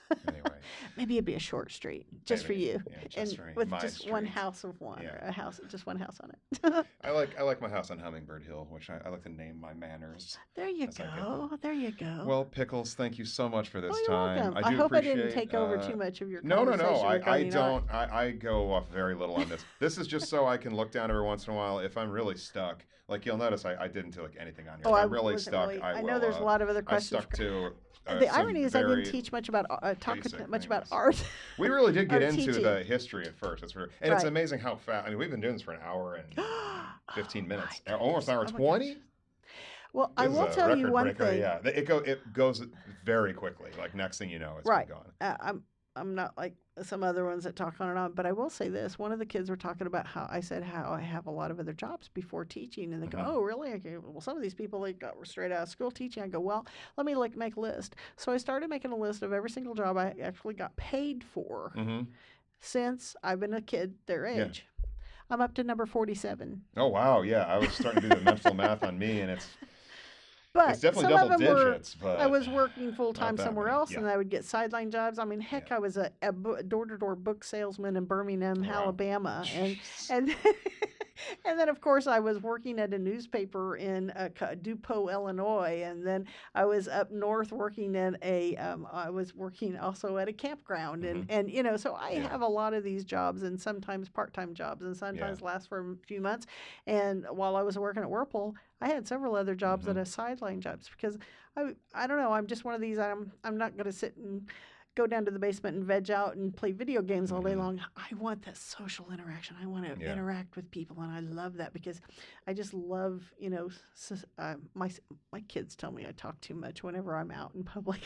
Anyway. Maybe it'd be a short street just Maybe. for you, Yeah, just and for me. with My just one street. house of one, Yeah. or a house, just one house on it. I like I like my house on Hummingbird Hill, which I, I like to name my manors. There you As I get go. There you go. Well, Pickles, thank you so much for this oh, you're time. welcome. I, I, do hope I didn't appreciate, take over uh, too much of your No, no, conversation. no. I, I regarding don't. I, I go off very little on this. This is just so I can look down every once in a while if I'm really stuck. Like you'll notice, I, I didn't do like anything on here. Oh, if I I'm really wasn't stuck. really- I, I will, know there's uh, a lot of other I questions. stuck to. Uh, the some irony is, I very didn't teach much about uh, talk basic much about things. art. We really did get or into teaching. the history at first. It's for, and it's Right. amazing how fast. I mean, we've been doing this for an hour and fifteen Oh, minutes, my almost an hour goodness. Oh, my twenty. gosh. Well, I This is will a tell you record one breaker. thing. Yeah, it go it goes very quickly. Like next thing you know, it's Right. been gone. Uh, I'm I'm not like some other ones that talk on and on, but I will say this: one of the kids were talking about how I said how I have a lot of other jobs before teaching, and they go, Mhm. "Oh, really?" I go, well, some of these people they got straight out of school teaching. I go, "Well, let me like make a list." So I started making a list of every single job I actually got paid for Mm-hmm. since I've been a kid their Yeah. age. I'm up to number forty-seven. Oh wow, yeah. I was starting to do the mental math on me, and it's But it's definitely some double of them digits. were. but I was working full time that somewhere many, else, yeah. and I would get sideline jobs. I mean, heck, Yeah. I was a, a door to door book salesman in Birmingham, Wow. Alabama, and Jeez. and and then of course I was working at a newspaper in uh, Ca- DuPont, Illinois, and then I was up north working in a. Um, I was working also at a campground, and and you know, so I Yeah. have a lot of these jobs, and sometimes part time jobs, and sometimes last for a few months. And while I was working at Whirlpool, I had several other jobs Mhm. that are sideline jobs because I I don't know, I'm just one of these. I'm I'm not going to sit and go down to the basement and veg out and play video games all day Mhm. long. I want that social interaction. I want to Yeah. interact with people, and I love that because I just love, you know, s- uh, my s- my kids tell me I talk too much whenever I'm out in public,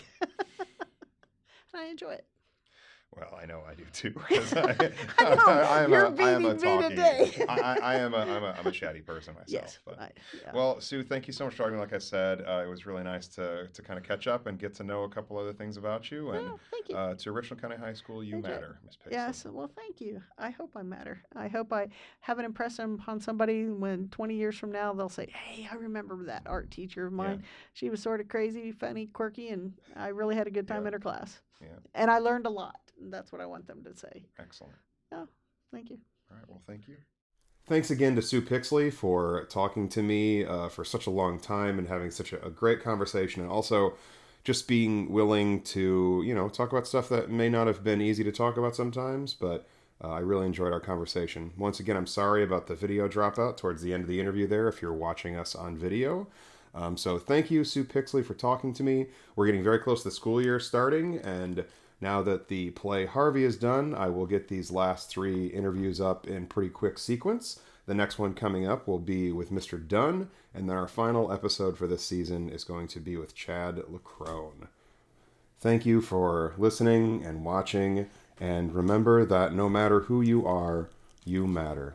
and I enjoy it. Well, I know I do too. 'cause I, I know, I am you're a, I am a beating me talky. today. I, I, I am a, I'm a, I'm a chatty person myself. Yes. But. I, yeah. Well, Sue, thank you so much for talking. Like I said, uh, it was really nice to, to kind of catch up and get to know a couple other things about you. And Yeah, thank you. uh, to Richland County High School, you Thank you. matter, Miss Pixley. Yes, well, thank you. I hope I matter. I hope I have an impression upon somebody when twenty years from now they'll say, hey, I remember that art teacher of mine. She was sort of crazy, funny, quirky, and I really had a good time Yeah. in her class. Yeah. And I learned a lot. That's what I want them to say. Excellent. Thank you. All right. Well, thank you. Thanks again to Sue Pixley for talking to me uh, for such a long time and having such a, a great conversation, and also just being willing to, you know, talk about stuff that may not have been easy to talk about sometimes, but uh, I really enjoyed our conversation. Once again, I'm sorry about the video dropout towards the end of the interview there if you're watching us on video. Um, so thank you, Sue Pixley, for talking to me. We're getting very close to the school year starting, and now that the play Harvey is done, I will get these last three interviews up in pretty quick sequence. The next one coming up will be with Mister Dunn, and then our final episode for this season is going to be with Chad LaCrone. Thank you for listening and watching, and remember that no matter who you are, you matter.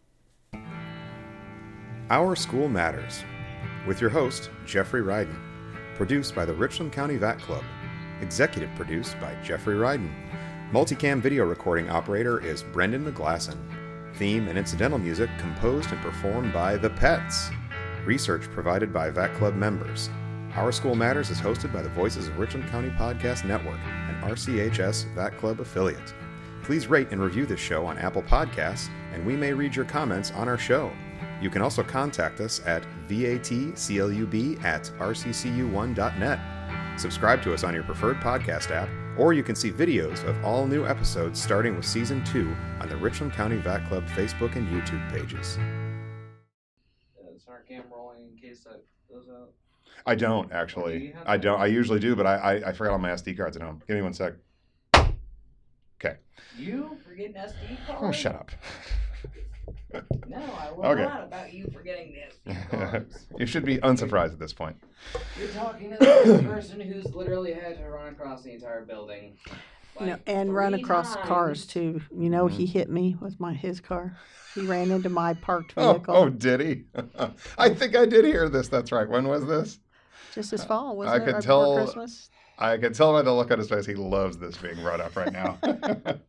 Our School Matters, with your host, Jeffrey Ryden. Produced by the Richland County V A C Club. Executive produced by Jeffrey Ryden. Multicam video recording operator is Brendan McGlasson. Theme and incidental music composed and performed by The Pets. Research provided by V A C Club members. Our School Matters is hosted by the Voices of Richland County Podcast Network, an R C H S V A C Club affiliate. Please rate and review this show on Apple Podcasts, and we may read your comments on our show. You can also contact us at vatclub at r c c u one dot net. Subscribe to us on your preferred podcast app, or you can see videos of all new episodes starting with Season two on the Richland County V A C Club Facebook and YouTube pages. Uh, is our cam rolling in case that goes out? I don't, Or do actually. you have I that? don't. I usually do, but I, I, I forgot all my S D cards at home. Give me one sec. Okay. You forgetting S D cards? Oh, shut up. No, I will Okay. not about you forgetting the S D cards. You should be unsurprised at this point. You're talking to the first person who's literally had to run across the entire building. You know, like, and run three across cars times. too. You know, Mhm. he hit me with my his car. He ran into my parked Oh, vehicle. oh, did he? I think I did hear this. That's right. When was this? Just this fall, wasn't I it? could Right tell- before Christmas. I can tell by the look on his face he loves this being brought up right now.